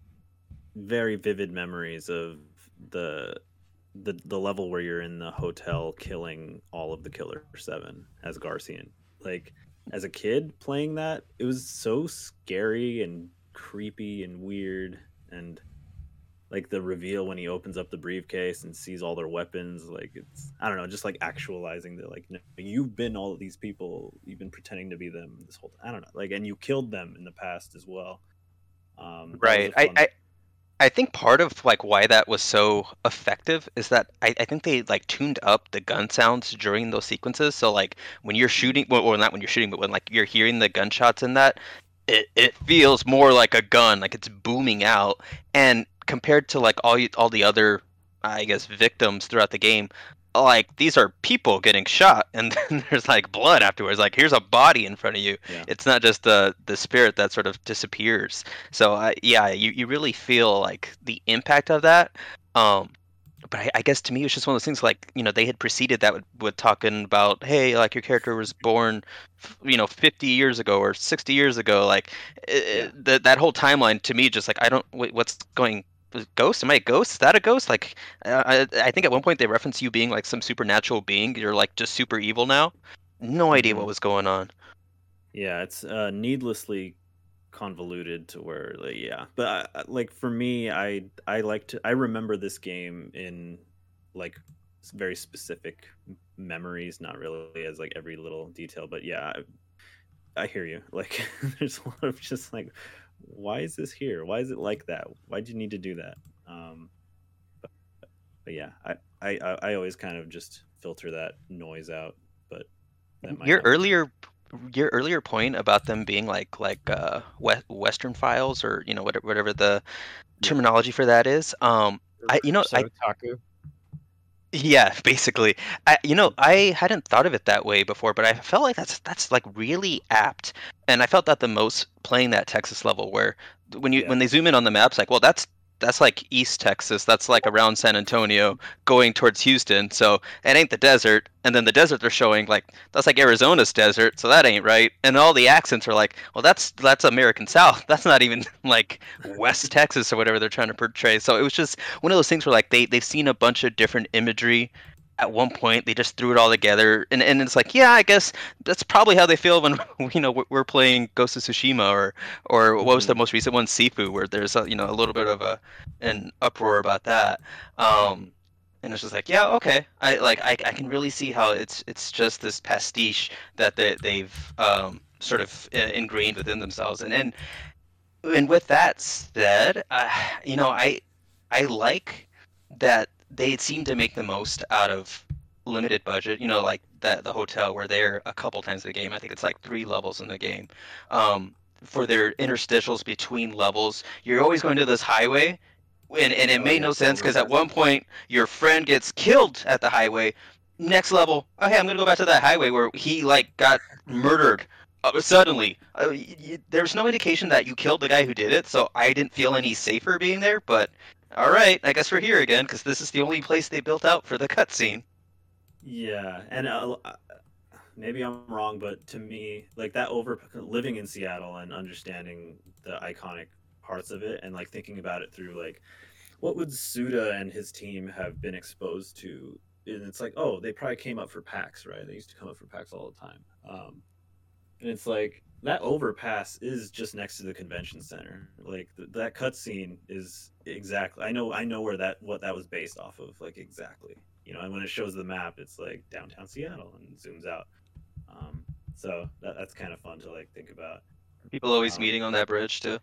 very vivid memories of the the the level where you're in the hotel killing all of the Killer Seven as Garcian. Like as a kid playing that, it was so scary and creepy and weird, and like the reveal when he opens up the briefcase and sees all their weapons. Like it's I don't know, just like actualizing the like no, you've been all of these people, you've been pretending to be them this whole I don't know, like and you killed them in the past as well. Um, that was Right. a I, fun- I I think part of like why that was so effective is that I, I think they like tuned up the gun sounds during those sequences. So like when you're shooting, well, well not when you're shooting, but when like you're hearing the gunshots in that, it, it feels more like a gun, like it's booming out. And compared to like all you, all the other, I guess, victims throughout the game, like these are people getting shot, and then there's like blood afterwards. Like here's a body in front of you. Yeah. It's not just the the spirit that sort of disappears. So uh, yeah, you, you really feel like the impact of that. Um, but I, I guess to me it's just one of those things like you know they had preceded that with, with talking about hey like your character was born f- you know fifty years ago or sixty years ago like Yeah. uh, that that whole timeline to me just like I don't wait, what's going ghost am I a ghost is that a ghost like uh, I, I think at one point they reference you being like some supernatural being you're like just super evil now no idea Mhm. what was going on. Yeah, it's uh, needlessly convoluted to where, like, yeah. But I, I- like for me, I I like to I remember this game in like s- very specific m- memories, not really as like every little detail. But yeah, I, I hear you. Like, there's a lot of just like, why is this here? Why is it like that? Why'd you need to do that? Um, but, but yeah, I, I I I always kind of just filter that noise out. But that might Your not be- earlier your earlier point about them being like like uh we- Western files or you know whatever whatever the Yeah. terminology for that is. Um, I you know I So otaku. yeah basically I you know I hadn't thought of it that way before, but I felt like that's that's like really apt, and I felt that the most playing that Texas level where when you Yeah. when they zoom in on the maps like well that's that's like East Texas, that's like around San Antonio going towards Houston, so it ain't the desert. And then the desert they're showing like that's like Arizona's desert, so that ain't right. And all the accents are like, well, that's that's American South. That's not even like West Texas or whatever they're trying to portray. So it was just one of those things where like they they've seen a bunch of different imagery. At one point, they just threw it all together, and, and it's like, yeah, I guess that's probably how they feel when you know we're- we're playing Ghost of Tsushima or or what was the Mhm. most recent one, Sifu, where there's a, you know a little bit of a an uproar about that. Um, and it's just like yeah okay I like I, I can really see how it's it's just this pastiche that they, they've um, sort of uh, ingrained within themselves and and and with that said uh, you know I I like that they seem to make the most out of limited budget you know like that the hotel where they're a couple times in the game I think it's like three levels in the game um, for their interstitials between levels you're always going to this highway and, and it Oh, made yeah, no sense because at totally. one point your friend gets killed at the highway. Next level, okay, I'm gonna go back to that highway where he like got murdered uh, suddenly. Uh, y- y- there's no indication that you killed the guy who did it, so I didn't feel any safer being there. But all right, I guess we're here again because this is the only place they built out for the cutscene. Yeah, and uh, uh, maybe I'm wrong, but to me, like that over living in Seattle and understanding the iconic parts of it, and like thinking about it through like what would Suda and his team have been exposed to? And it's like, oh, they probably came up for PAX, right? They used to come up for PAX all the time. Um, and it's like that overpass is just next to the convention center. Like th- that cutscene is exactly. I know. I know where that what that was based off of. Like exactly. You know, and when it shows the map, it's like downtown Seattle and zooms out. Um, so that, that's kind of fun to like think about. People always Um, meeting on that bridge too.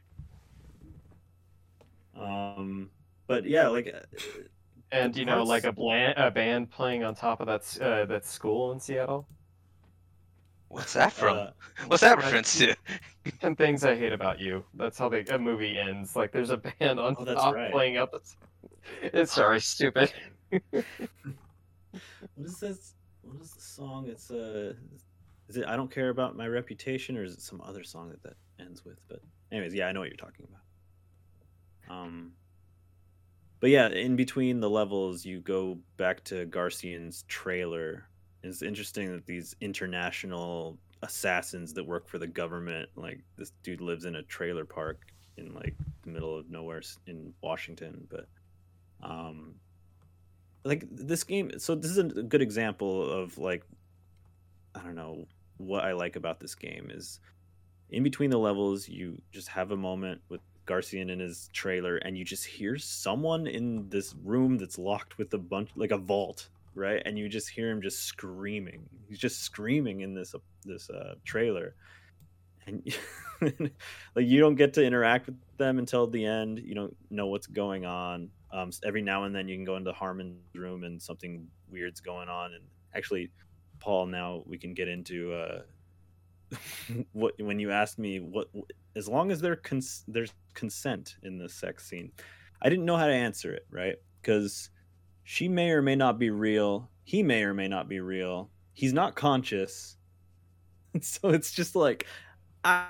Um, but yeah, like. uh, And the you know, like parts- a, bland, a band playing on top of that s- uh, that school in Seattle. What's that from? uh, What's that reference to? Ten things I hate about you. That's how the a movie ends. Like there's a band on Oh, that's top right. playing up. The... It's sorry, stupid. What is this? What is the song? It's uh, is it? I don't care about my reputation, or is it some other song that that ends with? But anyways, yeah, I know what you're talking about. Um, but yeah, in between the levels, you go back to Garcian's trailer. It's interesting that these international assassins that work for the government, like this dude lives in a trailer park in like the middle of nowhere s- in Washington, but um like this game, so this is a good example of like, I don't know, what I like about this game is in between the levels you just have a moment with Garcian in his trailer and you just hear someone in this room that's locked with a bunch, like a vault, right? And you just hear him just screaming. He's just screaming in this uh, this uh, trailer, and like you don't get to interact with them until the end. You don't know what's going on. Um, s- every now and then you can go into Harmon's room and something weird's going on. And actually, Paul, now we can get into uh, what when you asked me what, as long as there cons- there's consent in the sex scene, I didn't know how to answer it, right? Because she may or may not be real. He may or may not be real. He's not conscious. So it's just like, I,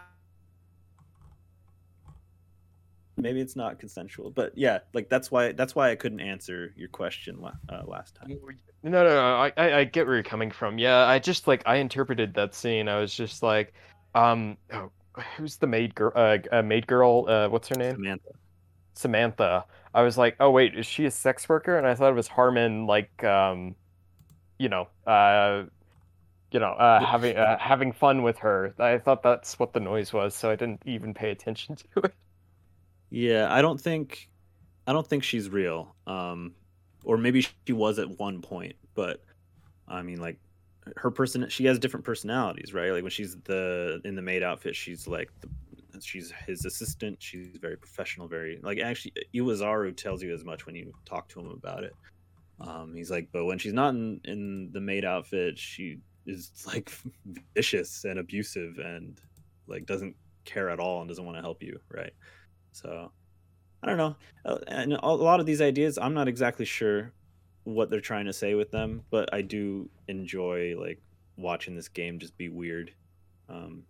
maybe it's not consensual, but yeah, like that's why that's why I couldn't answer your question la- uh, last time. No, no, no. I, I I get where you're coming from. Yeah, I just like I interpreted that scene. I was just like, um, oh, who's the maid girl? Uh, uh, maid girl. Uh, what's her name? Samantha. Samantha. I was like, oh wait, is she a sex worker? And I thought it was Harmon, like, um, you know, uh, you know, uh, having uh, having fun with her. I thought that's what the noise was, so I didn't even pay attention to it. Yeah, I don't think I don't think she's real. Um, or maybe she was at one point, but I mean, like her person, she has different personalities, right? Like when she's the in the maid outfit, she's like the, she's his assistant. She's very professional, very like actually Iwazaru tells you as much when you talk to him about it. Um, he's like, but when she's not in in the maid outfit, she is like vicious and abusive and like doesn't care at all and doesn't want to help you, right? So I don't know. Uh, And a lot of these ideas, I'm not exactly sure what they're trying to say with them, but I do enjoy like watching this game just be weird. Um,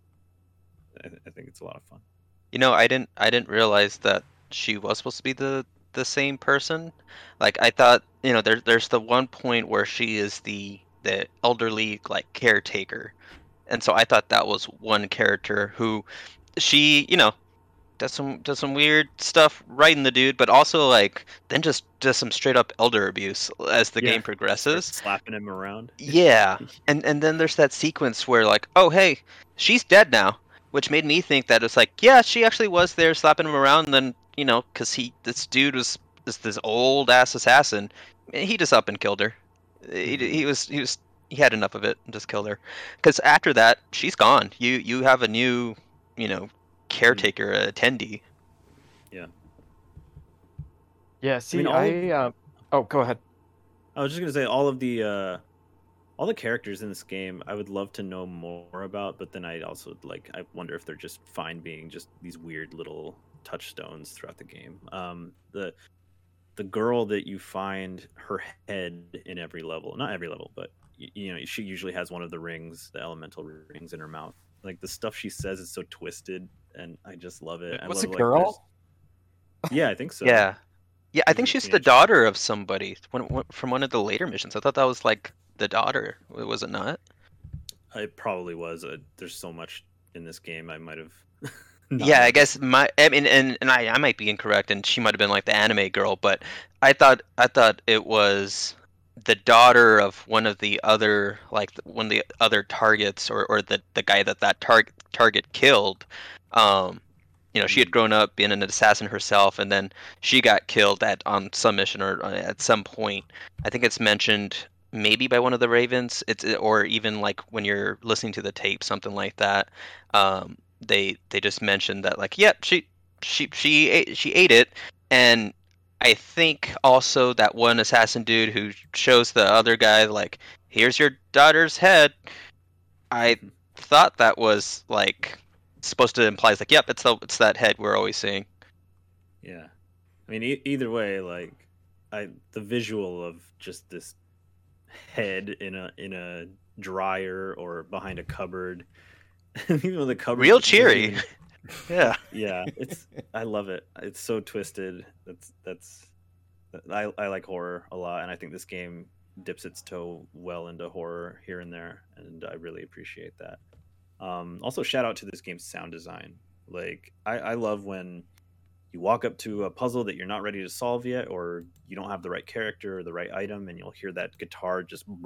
I, I think it's a lot of fun. You know, I didn't I didn't realize that she was supposed to be the the same person. Like I thought, you know, there there's the one point where she is the the elderly like caretaker. And so I thought that was one character who she, you know, does some does some weird stuff right in the dude, but also like then just does some straight up elder abuse as the Yeah, game Starts progresses. slapping him around. Yeah. And and then there's that sequence where like, oh hey, she's dead now, which made me think that it's like, yeah, she actually was there slapping him around, and then, you know, cuz he this dude was this this old ass assassin, and he just up and killed her. He, Mhm. he was he was he had enough of it and just killed her. Cuz after that, she's gone. You you have a new, you know, caretaker, uh, attendee. Yeah, see, mean, all I, of- um, oh, go ahead. I was just gonna say all of the uh, all the characters in this game, I would love to know more about, but then I also like I wonder if they're just fine being just these weird little touchstones throughout the game. Um, the the girl that you find her head in every level, not every level, but you, you know she usually has one of the rings, the elemental rings in her mouth. Like the stuff she says is so twisted, and I just love it. I Was love, it like, girl? there's- Yeah, I think so. Yeah. Yeah, I She's think a she's the teenage- daughter of somebody one, one- from one of the later missions. I thought that was like the daughter. Was it not? It probably was. Uh, there's so much in this game. I might have Not Yeah, I really. guess my I mean, and and I I might be incorrect, and she might have been like the anime girl, but I thought I thought it was the daughter of one of the other like th- one of the other targets, or or the the guy that that target target killed. Um, you know, she had Mm. grown up being an assassin herself, and then she got killed at on some mission or uh, at some point. I think it's mentioned maybe by one of the Ravens. It's or even like when you're listening to the tape, something like that. Um, they they just mentioned that like, yep, she she she ate, she ate it, and I think also that one assassin dude who shows the other guy like, here's your daughter's head. I Mhm. thought that was like supposed to imply like, yep, it's the it's that head we're always seeing. Yeah, I mean, e- either way, like, I the visual of just this head in a in a dryer or behind a cupboard, even though the cupboard Real doesn't cheery. even. Yeah. Yeah, it's I love it. It's so twisted. That's that's I I like horror a lot, and I think this game dips its toe well into horror here and there, and I really appreciate that. Um, also, shout out to this game's sound design. Like, I, I love when you walk up to a puzzle that you're not ready to solve yet, or you don't have the right character or the right item, and you'll hear that guitar just, you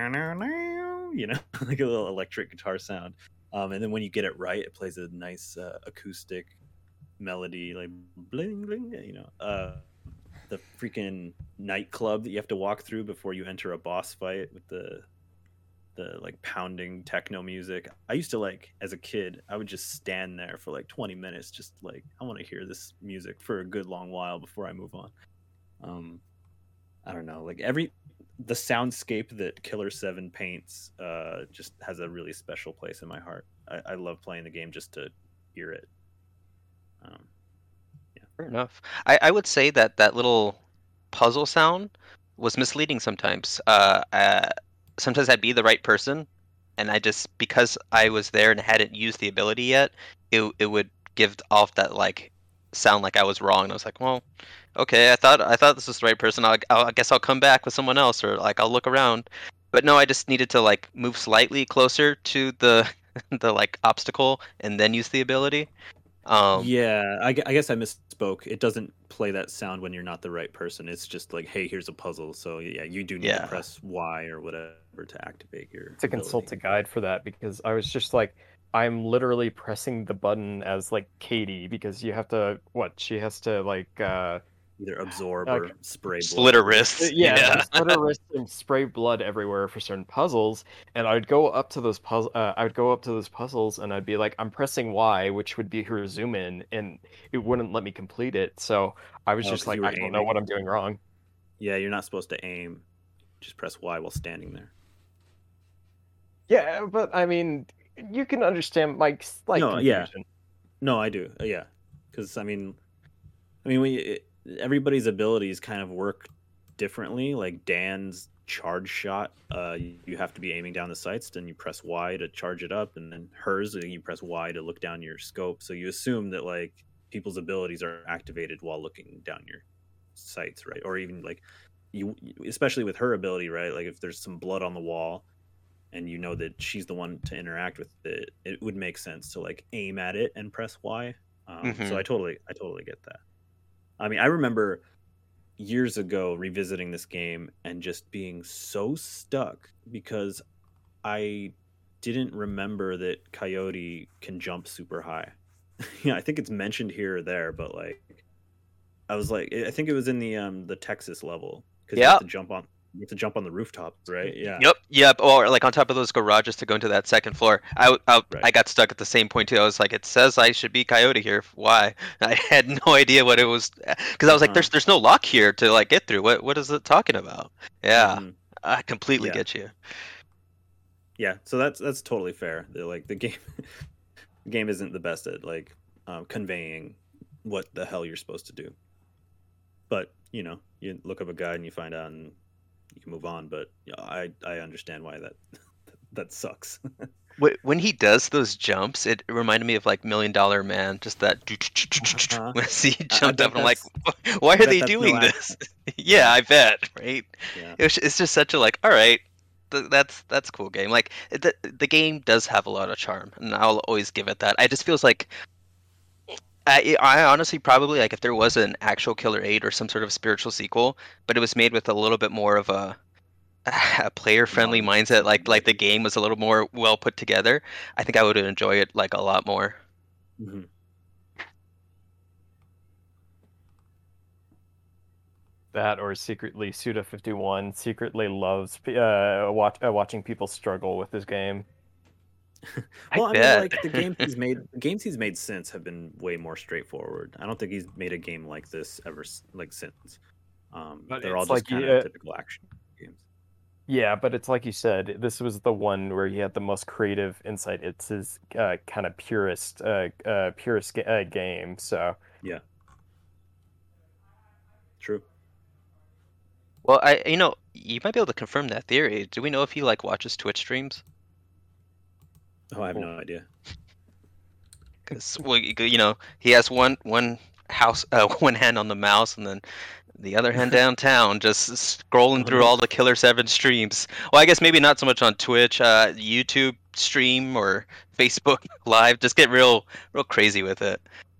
know, like a little electric guitar sound. Um, and then when you get it right, it plays a nice uh, acoustic melody, like bling bling. You know, uh, the freaking nightclub that you have to walk through before you enter a boss fight with the the like pounding techno music. I used to, like, as a kid, I would just stand there for like twenty minutes, just like, I want to hear this music for a good long while before I move on. Um, I don't know, like every the soundscape that Killer Seven paints uh, just has a really special place in my heart. I, I love playing the game just to hear it. Um, Fair enough. I, I would say that that little puzzle sound was misleading sometimes. Uh, uh, sometimes I'd be the right person, and I just because I was there and hadn't used the ability yet, it it would give off that like sound like I was wrong. And I was like, well, okay, I thought I thought this was the right person. I'll, I'll, I guess I'll come back with someone else, or like I'll look around. But no, I just needed to like move slightly closer to the the like obstacle and then use the ability. Um, Yeah, I, gu- I guess I misspoke. It doesn't play that sound when you're not the right person. It's just like, hey, here's a puzzle. So yeah, you do need Yeah. to press Y or whatever to activate your To consult ability. a guide for that because I was just like, I'm literally pressing the button as like Katie because you have to what she has to like uh Either absorb Okay. or spray blood. Slit her wrists. yeah, Yeah. slit her wrist and spray blood everywhere for certain puzzles, and I'd go up to those puzzle uh, I would go up to those puzzles and I'd be like, I'm pressing Y, which would be her zoom in, and it wouldn't let me complete it. So I was Oh, just 'cause like, you were I don't know aiming. what I'm doing wrong. Yeah, you're not supposed to aim. Just press Y while standing there. Yeah, but I mean, you can understand my slight No, yeah. confusion. No, I do. Uh, Yeah, because I mean, I mean, when you, it, everybody's abilities kind of work differently. Like Dan's charge shot, uh, you, you have to be aiming down the sights, then you press Y to charge it up, and then hers, uh, you press Y to look down your scope. So you assume that like people's abilities are activated while looking down your sights, right? Or even like you, especially with her ability, right? Like if there's some blood on the wall and you know that she's the one to interact with it, it would make sense to like aim at it and press Y. Um, Mhm. So I totally, I totally get that. I mean, I remember years ago revisiting this game and just being so stuck because I didn't remember that Coyote can jump super high. Yeah, I think it's mentioned here or there, but like, I was like, I think it was in the um the Texas level because you Yeah. have to jump on, you have to jump on the rooftop, right? Yeah. Yep, yep. Or like on top of those garages to go into that second floor. I, I, Right. I got stuck at the same point too. I was like, it says I should be Coyote here. Why? I had no idea what it was because I was like, Uh-huh. there's there's no lock here to like get through. What what is it talking about? Yeah, Mhm. I completely Yeah. get you. Yeah, so that's that's totally fair. They're like the game, the game isn't the best at like um, conveying what the hell you're supposed to do. But you know, you look up a guide and you find out, and you can move on. But yeah, I I understand why that that sucks. Wh- When he does those jumps, it reminded me of like Million Dollar Man. Just that Uh-huh. when he I- I jumped bet up, and I'm like, that's- why I are bet they that's no doing this? accident. Yeah, I bet, right? Yeah. It was, it's just such a like, all right, th- that's that's a cool game. Like the the game does have a lot of charm, and I'll always give it that. I just feels like I, I honestly probably like if there was an actual Killer eight or some sort of spiritual sequel, but it was made with a little bit more of a, a player-friendly Modern mindset, like like sensibility. the game was a little more well put together. I think I would enjoy it like a lot more. Mhm. That or secretly Suda fifty-one secretly loves uh, watch, uh, watching people struggle with this game. I Well, I mean, bet. like the games he's made, the games he's made since have been way more straightforward. I don't think he's made a game like this ever, s- like since. Um, But they're all it's just like kind you- of uh, typical action games. Yeah, but it's like you said, this was the one where he had the most creative insight. It's his uh, kind of purest, uh, uh, purest ga- uh, game. So Yeah, true. Well, I you know you might be able to confirm that theory. Do we know if he like watches Twitch streams? Oh, I have Cool. no idea. Because well, you you know he has one one house uh, one hand on the mouse and then the other hand downtown, just scrolling Oh, through no. all the Killer Seven streams. Well, I guess maybe not so much on Twitch, uh, YouTube stream or Facebook Live. Just get real real crazy with it.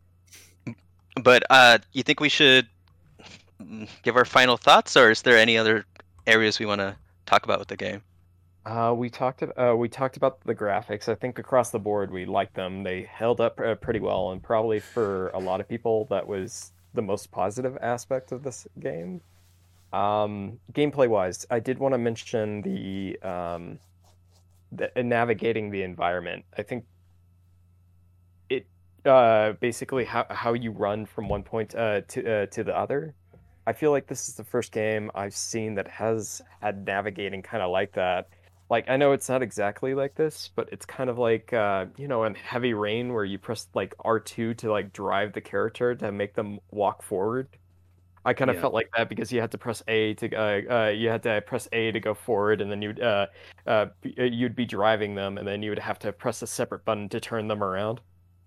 But uh, you think we should mm, give our final thoughts, or is there any other areas we want to talk about with the game? uh, we talked ab- uh, we talked about the graphics. I think across the board we liked them. They held up uh, pretty well, and probably for a lot of people that was the most positive aspect of this game. Um, gameplay wise, I did want to mention the um, the uh, navigating the environment. I think it uh basically how how you run from one point uh to uh, to the other. I feel like this is the first game I've seen that has had navigating kind of like that. Like I know it's not exactly like this, but it's kind of like uh you know in Heavy Rain where you press like R two to like drive the character to make them walk forward. I kind of Yeah. felt like that because you had to press A to uh, uh you had to press A to go forward, and then you'd uh uh b- uh, you'd be driving them, and then you would have to press a separate button to turn them around.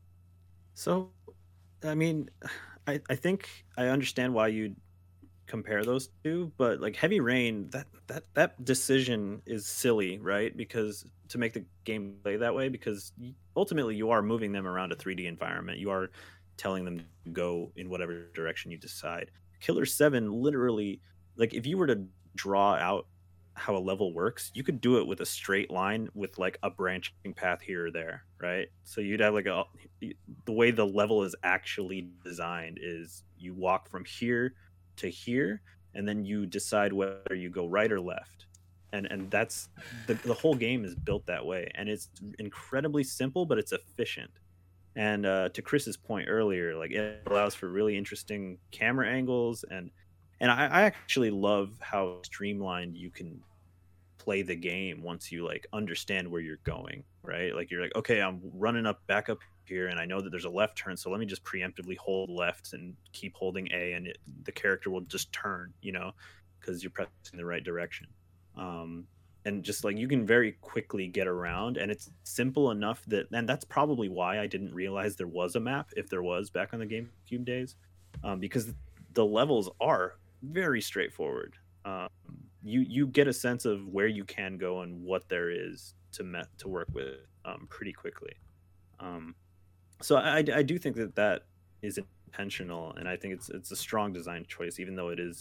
So, I mean, I I think I understand why you'd compare those two, but like Heavy Rain, that that that decision is silly, right? Because to make the game play that way, because y- ultimately you are moving them around a three D environment. You are telling them to go in whatever direction you decide. Killer seven literally, like if you were to draw out how a level works, you could do it with a straight line with like a branching path here or there, right? So you'd have like a the way the level is actually designed is you walk from here to here, and then you decide whether you go right or left. And and that's the, the whole game is built that way, and it's incredibly simple, but it's efficient. And uh, to Chris's point earlier, like it allows for really interesting camera angles, and and I, I actually love how streamlined you can play the game once you like understand where you're going, right? Like you're like, okay, I'm running up back up here and I know that there's a left turn, so let me just preemptively hold left and keep holding A, and it, the character will just turn, you know, because you're pressing the right direction. Um, and just like you can very quickly get around, and it's simple enough that, and that's probably why I didn't realize there was a map if there was back on the GameCube days, um, because the levels are very straightforward. Um, you you get a sense of where you can go and what there is to met to work with um, pretty quickly. Um, so I, I do think that that is intentional, and I think it's it's a strong design choice, even though it is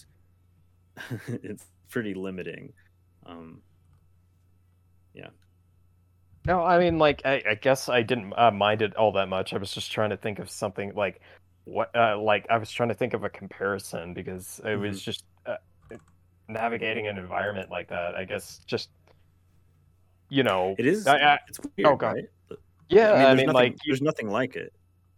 it's pretty limiting. Um, yeah. No, I mean, like, I, I guess I didn't uh, mind it all that much. I was just trying to think of something like what, uh, like, I was trying to think of a comparison because it Mhm. was just uh, navigating an environment like that. I guess just, you know, It is. I, I, It's oh weird, God, right? yeah, I mean, I there's mean, like, nothing. you, There's nothing like it.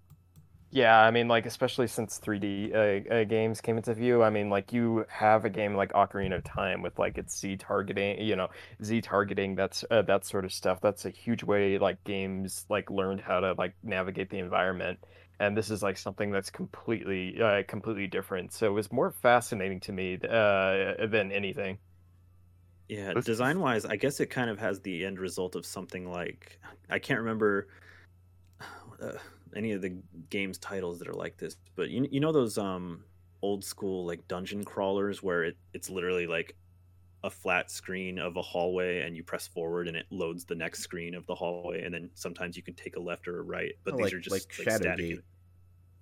yeah, I mean, like, especially since three D uh, uh, games came into view. I mean, like, you have a game like Ocarina of Time with like its Z targeting, you know, Z targeting. That's uh, that sort of stuff. That's a huge way like games like learned how to like navigate the environment. And this is like something that's completely, uh, completely different. So it was more fascinating to me uh, than anything. Yeah, Let's just design wise, I guess it kind of has the end result of something like I can't remember uh, any of the games titles that are like this, but you you know those um old school like dungeon crawlers where it, it's literally like a flat screen of a hallway and you press forward and it loads the next screen of the hallway, and then sometimes you can take a left or a right, but Oh, these like are just like like static. Shadowgate.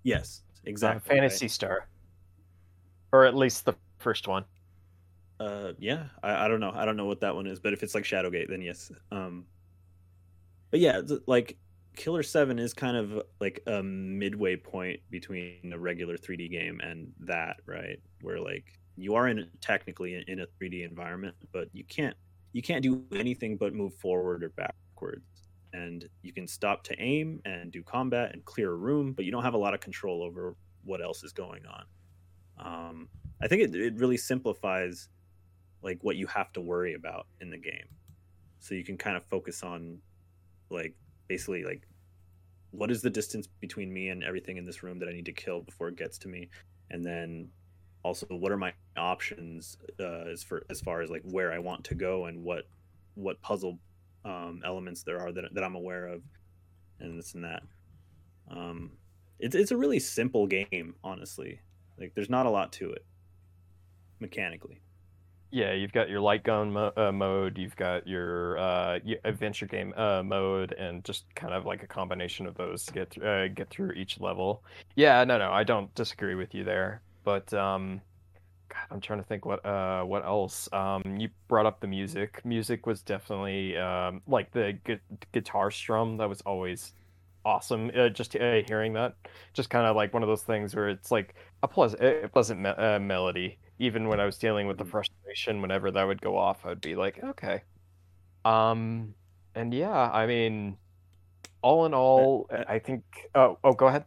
Yes, Uh, exactly. right. Fantasy Star, or at least the first one. Uh, yeah, I, I don't know. I don't know what that one is, but if it's like Shadowgate, then yes. Um, but yeah, th- like Killer Seven is kind of like a midway point between a regular three D game and that, right? Where like you are in technically in, in a three D environment, but you can't you can't do anything but move forward or backwards. And you can stop to aim and do combat and clear a room, but you don't have a lot of control over what else is going on. Um, I think it, it really simplifies like what you have to worry about in the game, so you can kind of focus on like basically like what is the distance between me and everything in this room that I need to kill before it gets to me, and then also what are my options uh, as for as far as like where I want to go and what what puzzle um, elements there are that, that I'm aware of, and this and that. Um, it's it's a really simple game, honestly. Like there's not a lot to it mechanically. Yeah, you've got your light gun mo- uh, mode, you've got your uh, y- adventure game uh, mode, and just kind of like a combination of those to get th- uh, get through each level. Yeah, no, no, I don't disagree with you there. But um, God, I'm trying to think what uh what else. Um, you brought up the music. Music was definitely um like the gu- guitar strum. That was always awesome. Uh, just uh, hearing that, just kind of like one of those things where it's like a pleasant, a pleasant me uh, melody. Even when I was dealing with the Mhm. frustration, whenever that would go off, I'd be like, okay. Um, and yeah, I mean, all in I, all, I, I think. Oh, oh, go ahead.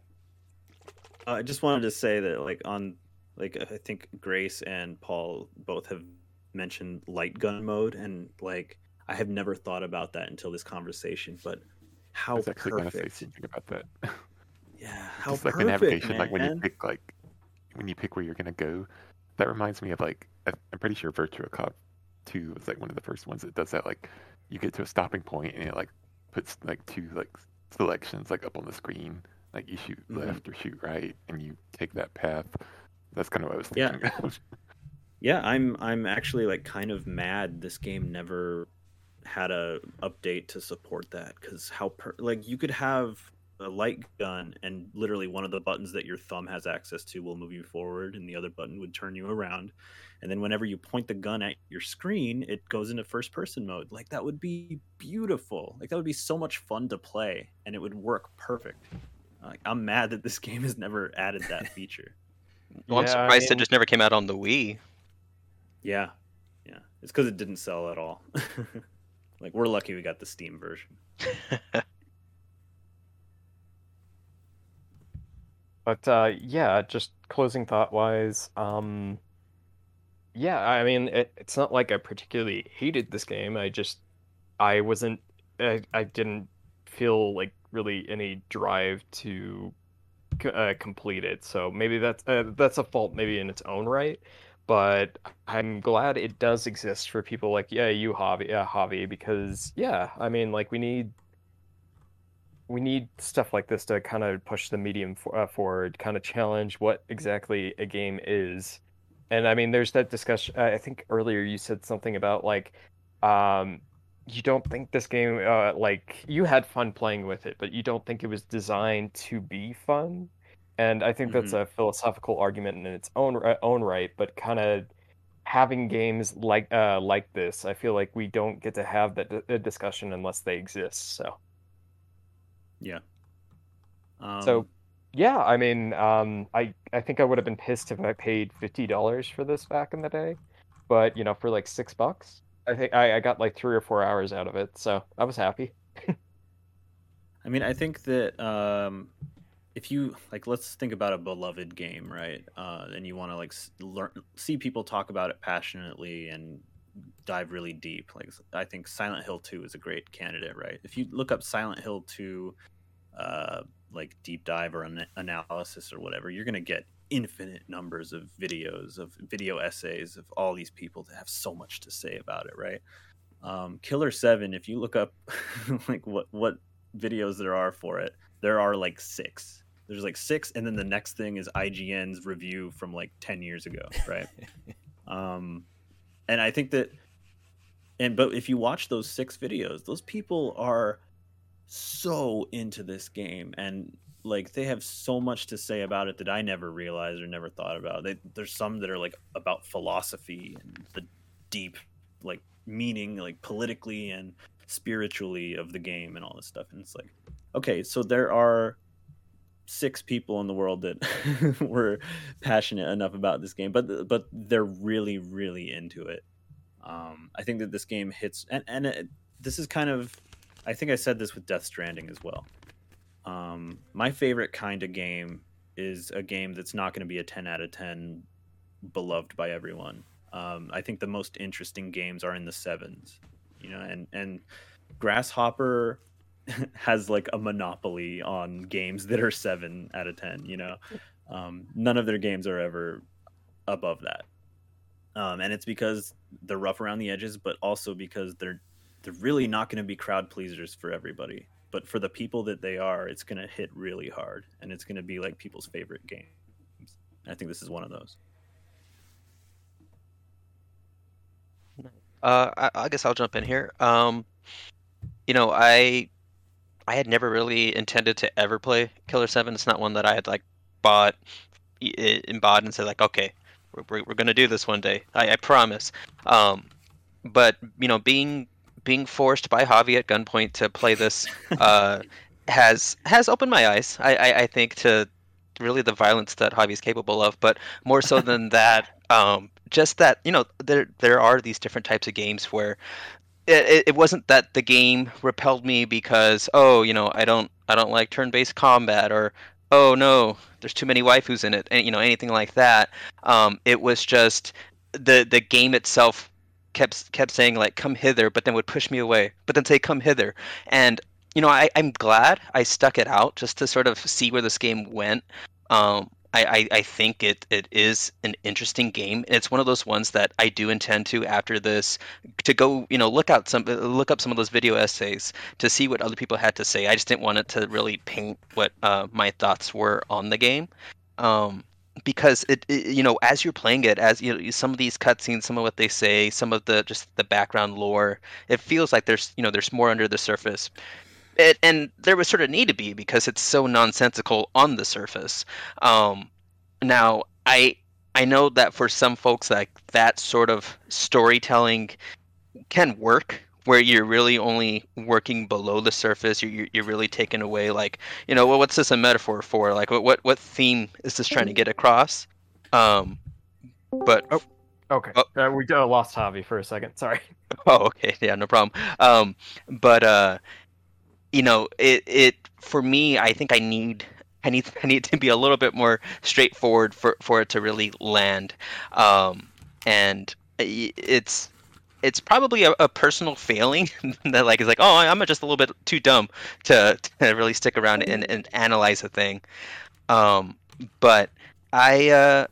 I just wanted to say that like on like I think Grace and Paul both have mentioned light gun mode, and like I have never thought about that until this conversation, but I how was actually gonna say perfect. something about that. Yeah, how Just like the perfect, navigation, like when you man. pick like when you pick where you're gonna go, that reminds me of like I- I'm pretty sure Virtua Cop two was like one of the first ones that does that. Like you get to a stopping point and it like puts like two like selections like up on the screen, like you shoot hmm left or shoot right, and you take that path. That's kind of what I was Yeah, thinking of. yeah. I'm I'm actually like kind of mad this game never had a update to support that, because how per- like you could have a light gun and literally one of the buttons that your thumb has access to will move you forward and the other button would turn you around, and then whenever you point the gun at your screen it goes into first person mode. Like that would be beautiful. Like that would be so much fun to play and it would work perfect. Like I'm mad that this game has never added that feature. Well, I'm Yeah, I surprised it mean, just never came out on the Wii. Yeah, yeah, it's because it didn't sell at all. Like we're lucky we got the Steam version. but uh, yeah, just closing thought wise, um, yeah, I mean, it, it's not like I particularly hated this game. I just I wasn't I, I didn't feel like really any drive to c- uh, complete it. So maybe that's uh, that's a fault maybe in its own right. But I'm glad it does exist for people like yeah, you Javi, yeah, Javi, because yeah, I mean like we need we need stuff like this to kind of push the medium for, uh, forward, kind of challenge what exactly a game is. And I mean, there's that discussion. I think earlier you said something about like, um, you don't think this game, uh, like you had fun playing with it, but you don't think it was designed to be fun. And I think that's hmm a philosophical argument in its own uh, own right, but kind of having games like uh like this, I feel like we don't get to have that d- discussion unless they exist. So. Yeah. So, Um, yeah, I mean, um, I I think I would have been pissed if I paid fifty dollars for this back in the day, but you know, for like six bucks, I think I, I got like three or four hours out of it, so I was happy. I mean, I think that um, if you like, let's think about a beloved game, right? Uh, and you want to like s- learn, see people talk about it passionately and dive really deep. Like, I think Silent Hill two is a great candidate, right? If you look up Silent Hill two, uh, like deep dive or an analysis or whatever, you're gonna get infinite numbers of videos, of video essays of all these people that have so much to say about it, right? Um, Killer Seven, if you look up like what what videos there are for it, there are like six. There's like six, and then the next thing is I G N's review from like ten years ago, right? um, and I think that, and but if you watch those six videos, those people are so into this game, and like they have so much to say about it that I never realized or never thought about. They, there's some that are like about philosophy and the deep like meaning, like politically and spiritually of the game and all this stuff. And it's like, okay, so there are six people in the world that were passionate enough about this game, but but they're really really into it. Um, I think that this game hits, and and it, this is kind of, I think I said this with Death Stranding as well. Um, my favorite kind of game is a game that's not going to be a ten out of ten, beloved by everyone. Um, I think the most interesting games are in the sevens, you know, and and Grasshopper has like a monopoly on games that are seven out of ten. You know, um, none of their games are ever above that, um, and it's because they're rough around the edges, but also because they're they're really not going to be crowd pleasers for everybody. But for the people that they are, it's going to hit really hard, and it's going to be like people's favorite games. I think this is one of those. Uh, I, I guess I'll jump in here. Um, you know, I I had never really intended to ever play Killer Seven. It's not one that I had like bought i- and bought and said like, okay, we're we're, we're gonna do this one day. I, I promise. Um, but you know, being being forced by Javi at gunpoint to play this uh, has has opened my eyes. I, I I think to really the violence that Javi's capable of, but more so than that, um, just that you know there there are these different types of games where it, it wasn't that the game repelled me because oh you know I don't I don't like turn-based combat or oh no there's too many waifus in it and you know anything like that. Um, it was just the the game itself kept kept saying like come hither, but then would push me away, but then say come hither, and you know I, I'm glad I stuck it out just to sort of see where this game went. Um, I, I, I think it, it is an interesting game. It's one of those ones that I do intend to after this to go, you know, look out some look up some of those video essays to see what other people had to say. I just didn't want it to really paint what uh, my thoughts were on the game, um, because it, it, you know, as you're playing it, as you know, some of these cutscenes, some of what they say, some of the just the background lore, it feels like there's, you know, there's more under the surface. It, and there would sort of need to be because it's so nonsensical on the surface. Um, now, I I know that for some folks, like that sort of storytelling can work, where you're really only working below the surface. You're you're you're really taking away, like you know, well, what's this a metaphor for? Like, what what what theme is this trying to get across? Um, but Oh, okay. oh, Uh, we uh, lost Javi for a second. Sorry. oh, okay, yeah, no problem. Um, but uh. you know, it it for me, I think I need I need I need to be a little bit more straightforward for for it to really land, um, and i- it's it's probably a, a personal failing that like is like oh I'm just a little bit too dumb to, to really stick around and, and analyze a thing, um, but I uh,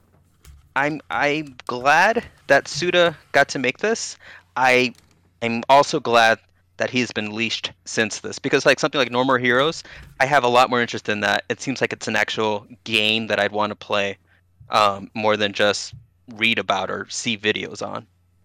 I'm I'm glad that Suda got to make this. I I'm also glad that he's been leashed since this because like something like No More Heroes, I have a lot more interest in that. It seems like it's an actual game that I'd want to play, um, more than just read about or see videos on.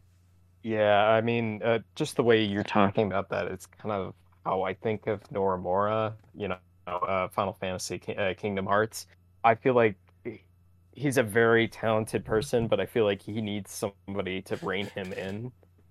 Yeah, I mean, uh, just the way you're talking about that, it's kind of how I think of Norimura, you know, uh, Final Fantasy Ki- uh, Kingdom Hearts. I feel like he's a very talented person, but I feel like he needs somebody to rein him in.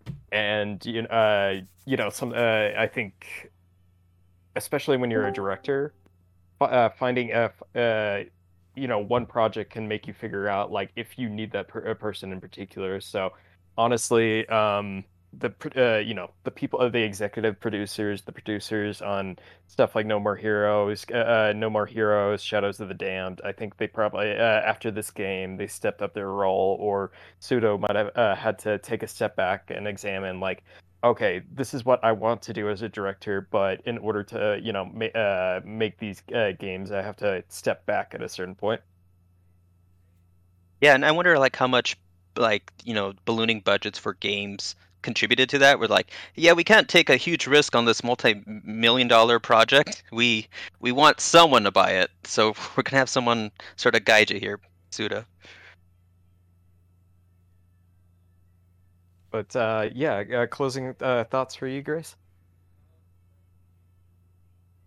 And you know, uh, you know, some uh, I think, especially when you're a director, fi- uh, finding a, f- uh, you know, one project can make you figure out like if you need that per- uh, person in particular. So honestly, um, the pr- uh, you know, the people, uh, the executive producers, the producers on stuff like No More Heroes, uh, uh, No More Heroes, Shadows of the Damned. I think they probably uh, after this game they stepped up their role, or Pseudo might have uh, had to take a step back and examine like okay, this is what I want to do as a director, but in order to, you know, ma- uh, make these uh, games, I have to step back at a certain point. Yeah, and I wonder like how much like, you know, ballooning budgets for games contributed to that. We're like, yeah, we can't take a huge risk on this multi-million dollar project. We we want someone to buy it. So we're gonna have someone sort of guide you here, Suda. But uh, yeah, uh, closing uh, thoughts for you, Grace?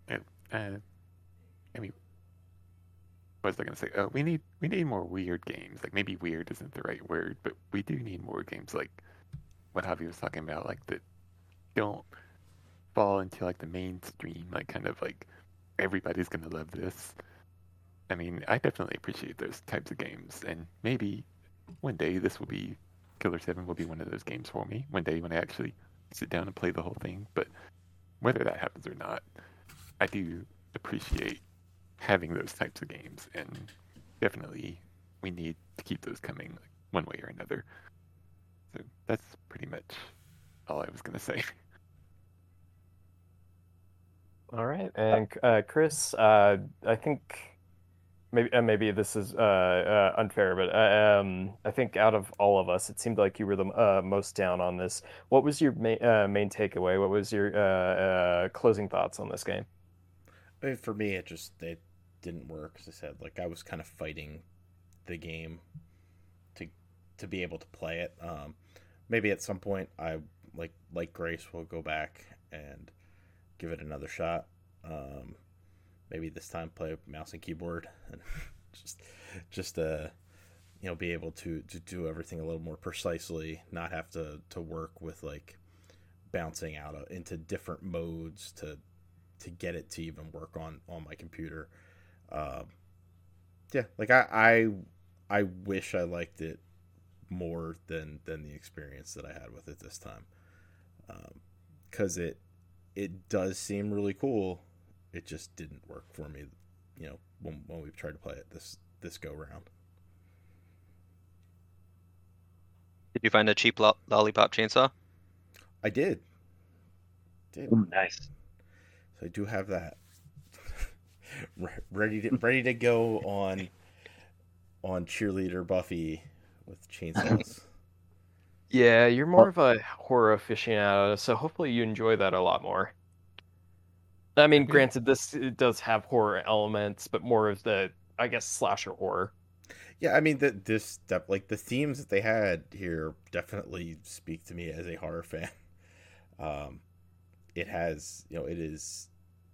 uh, I mean, what was I gonna say? Uh, we need we need more weird games. Like maybe weird isn't the right word, but we do need more games like what Javi was talking about, like that don't fall into like the mainstream, like kind of like everybody's gonna love this. I mean, I definitely appreciate those types of games, and maybe one day this will be Killer Seven will be one of those games for me. One day when I actually sit down and play the whole thing. But whether that happens or not, I do appreciate having those types of games, and definitely we need to keep those coming like, one way or another. So that's pretty much all I was gonna say. All right, and uh, Chris, uh, I think maybe uh, maybe this is uh, uh, unfair, but uh, um, I think out of all of us, it seemed like you were the uh, most down on this. What was your main uh, main takeaway? What was your uh, uh, closing thoughts on this game? I mean, for me, it just it didn't work. As I said, like I was kind of fighting the game to to be able to play it. Um, maybe at some point, I like like Grace will go back and give it another shot. Um, maybe this time play mouse and keyboard and just just uh you know be able to to do everything a little more precisely, not have to to work with like bouncing out of, into different modes to to get it to even work on on my computer. Um, yeah, like I I I wish I liked it more than than the experience that I had with it this time, because um, it it does seem really cool. It just didn't work for me, you know, when when we've tried to play it this this go round. Did you find a cheap lo- lollipop chainsaw? I did. Did. Ooh, nice. So I do have that ready to ready to go on on cheerleader Buffy with chainsaws. Yeah, you're more of a horror aficionado, so hopefully you enjoy that a lot more. I mean, Okay. granted, this it does have horror elements, but more of the, I guess, slasher horror. Yeah, I mean, the, this step, like the themes that they had here, definitely speak to me as a horror fan. Um, it has, you know, it is,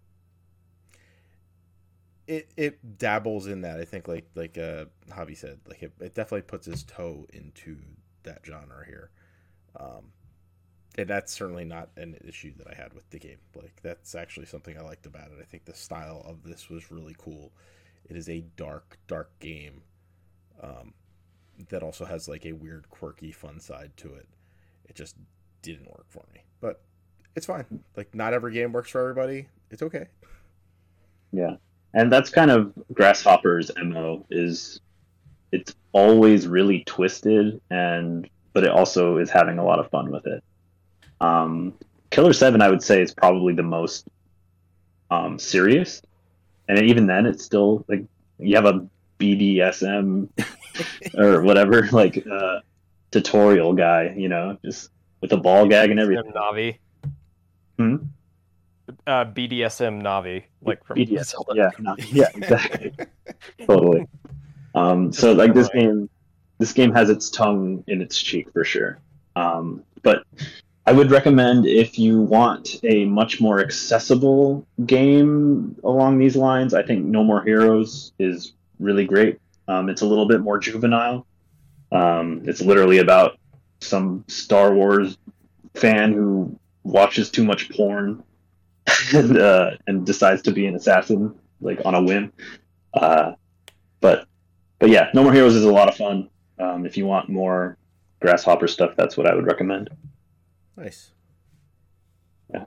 it it dabbles in that. I think, like like uh, Javi said, like it, it definitely puts his toe into that genre here. Um, and that's certainly not an issue that I had with the game. Like that's actually something I liked about it. I think the style of this was really cool. It is a dark, dark game. Um, that also has like a weird, quirky, fun side to it. It just didn't work for me, but it's fine. Like not every game works for everybody. It's okay. Yeah. And that's kind of Grasshopper's M O is it's always really twisted and but it also is having a lot of fun with it. Um, Killer seven I would say is probably the most um, serious. And even then it's still like you have a B D S M or whatever like uh, tutorial guy, you know, just with a ball gag and everything. Navi. Hmm? Uh, B D S M Navi, like from B D S M, Zelda. yeah, no, yeah, exactly, totally. Um, so like this game, this game has its tongue in its cheek for sure. Um, but I would recommend if you want a much more accessible game along these lines. I think No More Heroes is really great. Um, it's a little bit more juvenile. Um, it's literally about some Star Wars fan who watches too much porn and uh, and decides to be an assassin like on a whim. Uh, but but yeah, No More Heroes is a lot of fun. Um, if you want more Grasshopper stuff, that's what I would recommend. Nice. Yeah.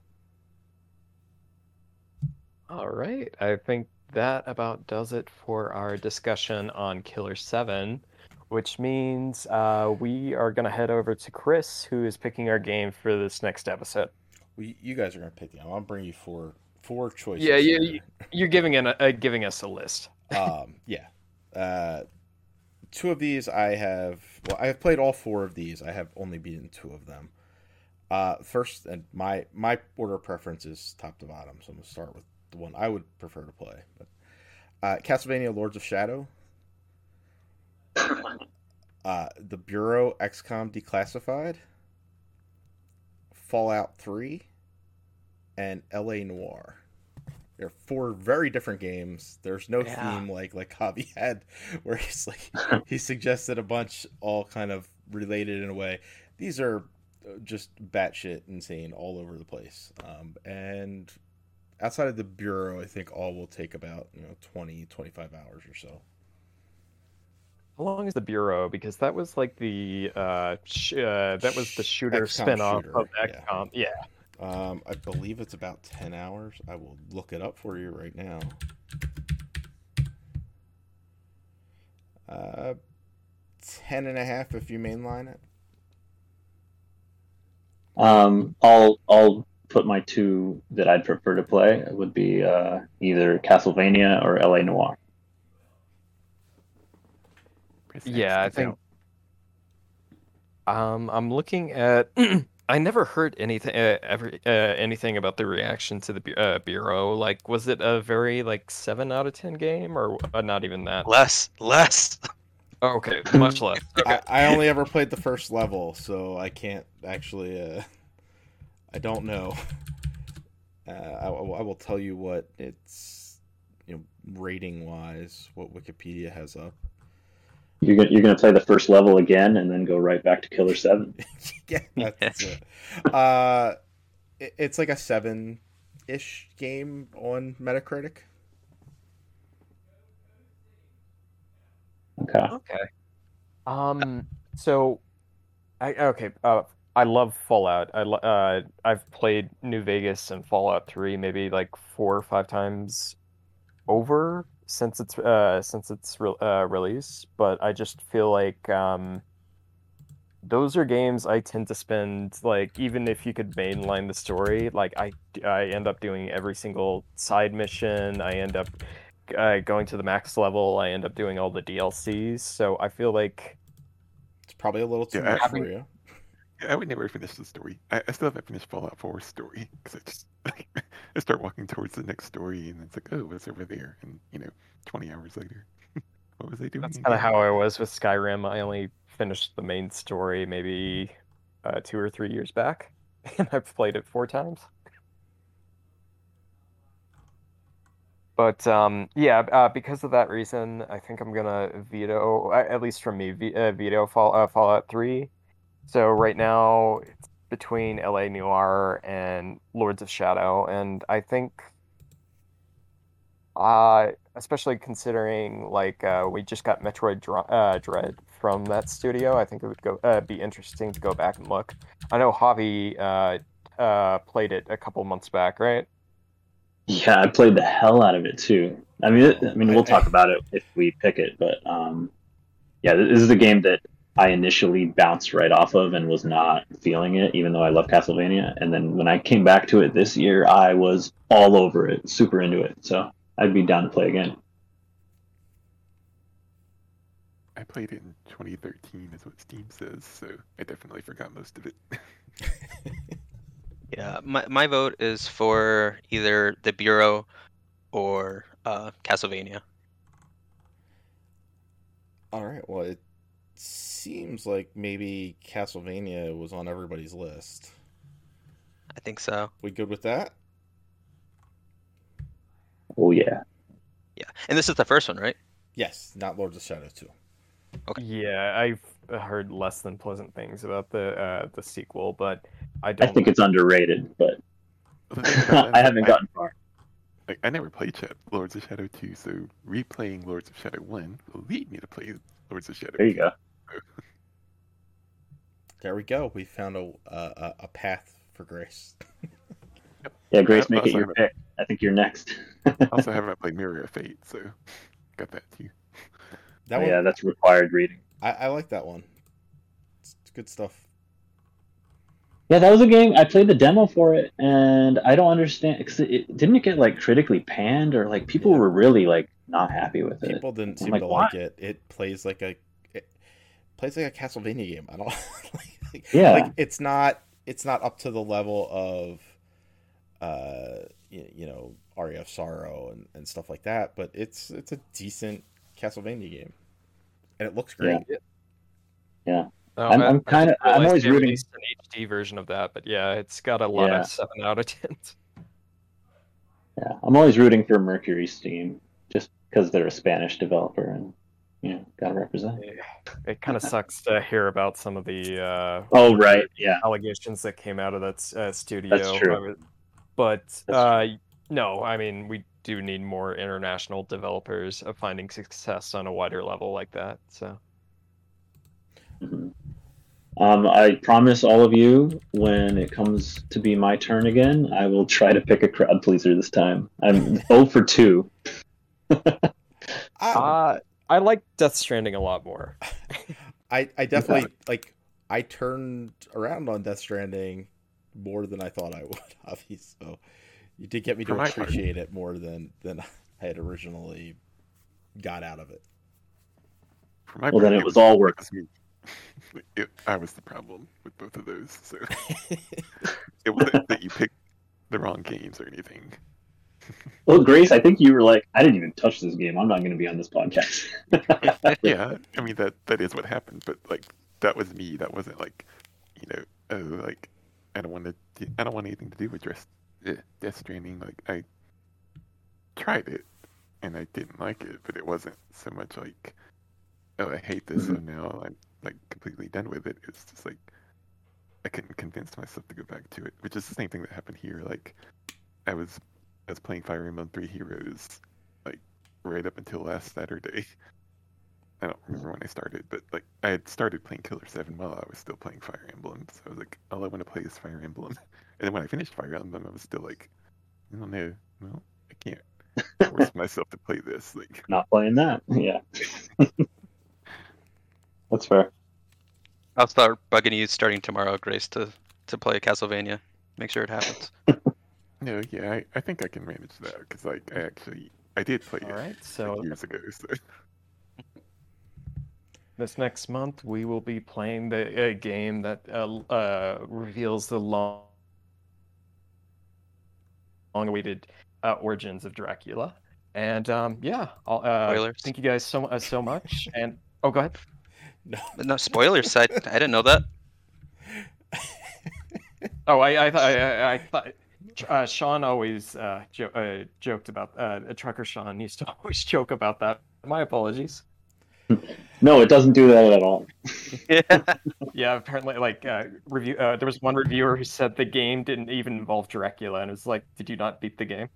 All right, I think that about does it for our discussion on Killer seven, which means uh, we are going to head over to Chris, who is picking our game for this next episode. Well, you guys are gonna pick them. I'll bring you four four choices. Yeah, you, here. you're giving an, uh, giving us a list. um, yeah. Uh, two of these I have. Well, I have played all four of these. I have only beaten two of them. Uh, first, and my my order preference is top to bottom, so I'm gonna start with the one I would prefer to play. But uh, Castlevania: Lords of Shadow, uh, the Bureau X COM Declassified, Fallout three, and L A Noire. They're four very different games. There's no Yeah. theme like like Javi had, where he's like he suggested a bunch all kind of related in a way. These are just batshit insane all over the place. Um, and outside of the Bureau, I think all will take about you know twenty, twenty-five hours or so. How long is the Bureau? Because that was like the uh, sh- uh that was the shooter X COM spin-off shooter, of yeah. X COM. Yeah. Um, I believe it's about ten hours. I will look it up for you right now. Uh, ten and a half if you mainline it. Um, I'll I'll put my two that I'd prefer to play. It would be uh, either Castlevania or L A Noire. Press X Yeah, I to think count. um I'm looking at I never heard anything uh, ever uh, anything about the reaction to the Bu- uh, Bureau. Like, was it a very like seven out of ten game or uh, not even that? Less, less. Oh, okay, much less. Okay. I, I only ever played the first level, so I can't actually. Uh, I don't know. Uh, I, I will tell you what it's, you know, rating wise, what Wikipedia has up. You're gonna, you're gonna play the first level again and then go right back to Killer Seven. Yeah, that's it. Uh, it, it's like a seven-ish game on Metacritic. Okay. Okay. Um. So, I okay. Uh, I love Fallout. I lo- uh, I've played New Vegas and Fallout three maybe like four or five times over since its uh since its re uh, release. But I just feel like um those are games I tend to spend like even if you could mainline the story, like I I end up doing every single side mission. I end up uh, going to the max level. I end up doing all the D L Cs. So I feel like It's probably a little too Yeah, much I- for you. Yeah, I would never finish the story. I, I still haven't finished Fallout four story because I just I start walking towards the next story and it's like, oh, what's over there? And you know, twenty hours later, what was I doing? that's kind of again? how I was with Skyrim. I only finished the main story maybe uh, two or three years back, and I've played it four times. But um, yeah, uh, because of that reason, I think I'm gonna veto, uh, at least from me, ve uh, veto Fall uh, Fallout three. So right now it's between L A Noire and Lords of Shadow, and I think, uh, especially considering like uh, we just got Metroid Dr uh, Dread from that studio, I think it would go uh, be interesting to go back and look. I know Javi uh, uh, played it a couple months back, right? Yeah, I played the hell out of it too. I mean, it, I mean, I- we'll I- talk about it if we pick it, but um, yeah, this is a game that I initially bounced right off of and was not feeling it, even though I love Castlevania. And then when I came back to it this year, I was all over it, super into it. So I'd be down to play again. I played it in twenty thirteen, is what Steam says, so I definitely forgot most of it. Yeah, my my vote is for either the Bureau or uh, Castlevania. All right. Well, it seems like maybe Castlevania was on everybody's list. I think so. We good with that? Oh yeah, Yeah, and this is the first one, right? Yes, not Lords of Shadow two. Okay. Yeah, I've heard less than pleasant things about the uh, the sequel, but I don't. I think it's underrated, but Well, the thing about that I is, haven't like, gotten far. Like, I never played Sh- Lords of Shadow two, so replaying Lords of Shadow one will lead me to play Lords of Shadow There you two. go. There we go. We found a a, a path for Grace. Yeah, Grace, I make it also your haven't- pick. I think you're next. Also haven't played Mirror of Fate, so got that too. That Oh, one, yeah, that's required reading. I, I like that one. It's good stuff. Yeah, that was a game. I played the demo for it, and I don't understand. Cause it, it- didn't it get like critically panned, or like people Yeah. were really like not happy with it? People didn't I'm seem like, to "Why?" like it. It plays like a it plays like a Castlevania game. I don't like, Yeah. like it's not it's not up to the level of uh you, you know Aria of Sorrow and, and stuff like that, but it's it's a decent Castlevania game. And it looks great. Yeah. Oh, I'm- I- I'm I kinda- didn't I'm realize always they rooting- released an H D version of that, but yeah, it's got a lot Yeah. of seven out of tens. Yeah, I'm always rooting for Mercury Steam just because they're a Spanish developer and you know gotta represent. It kind of sucks to hear about some of the uh, Oh right, yeah, allegations that came out of that uh, studio. that's true. I was- but That's uh, no, I mean we do need more international developers of finding success on a wider level like that. So Mhm. Um, I promise all of you, when it comes to be my turn again, I will try to pick a crowd pleaser this time. I'm zero for two. I, uh, I like Death Stranding a lot more. I, I definitely like. I turned around on Death Stranding more than I thought I would. Obviously, so you did get me For to my part- appreciate it more than than I had originally got out of it. For my Well, part, then it was all worth it was me. It, I was the problem with both of those. So it wasn't that you picked the wrong games or anything. Well, Grace, I think you were like, I didn't even touch this game. I'm not going to be on this podcast. Yeah, I mean that that is what happened, but like that was me. That wasn't like, you know, oh, like I don't want to. I don't want anything to do with Death, Death Stranding. Like I tried it and I didn't like it, but it wasn't so much like, oh, I hate this, so now I'm like completely done with it. It's just like I couldn't convince myself to go back to it, which is the same thing that happened here. Like I was I was playing Fire Emblem Three Heroes like right up until last Saturday. I don't remember when I started, but like I had started playing Killer seven while I was still playing Fire Emblem. So I was like, all I want to play is Fire Emblem. And then when I finished Fire Emblem, I was still like, I don't know, no, I can't force myself to play this. Like, Not playing that. Yeah. That's fair. I'll start bugging you starting tomorrow, Grace, to to play Castlevania. Make sure it happens. no, yeah, I, I think I can manage that because like I actually I did play All it right, like, so years ago. So this next month we will be playing the a game that uh, uh, reveals the long, long-awaited uh, origins of Dracula. And um, yeah, I'll, uh, Spoilers. thank you guys so uh, so much. And oh, go ahead. No, No spoilers. I I didn't know that. Oh, I I I, I, I thought uh, Sean always uh, jo- uh, joked about uh, Trucker Sean used to always joke about that. My apologies. No, it doesn't do that at all. Yeah. Yeah, apparently, like uh, review. Uh, there was one reviewer who said the game didn't even involve Dracula, and it was like, "Did you not beat the game?"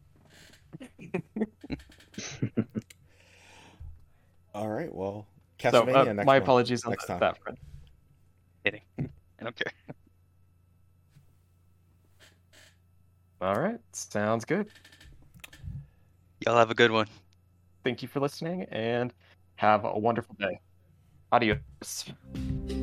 all right. Well, So, Castlevania uh, next my month. apologies on next that, time. that front. Kidding. I don't care. All right, sounds good. Y'all have a good one. Thank you for listening, and have a wonderful day. Adios.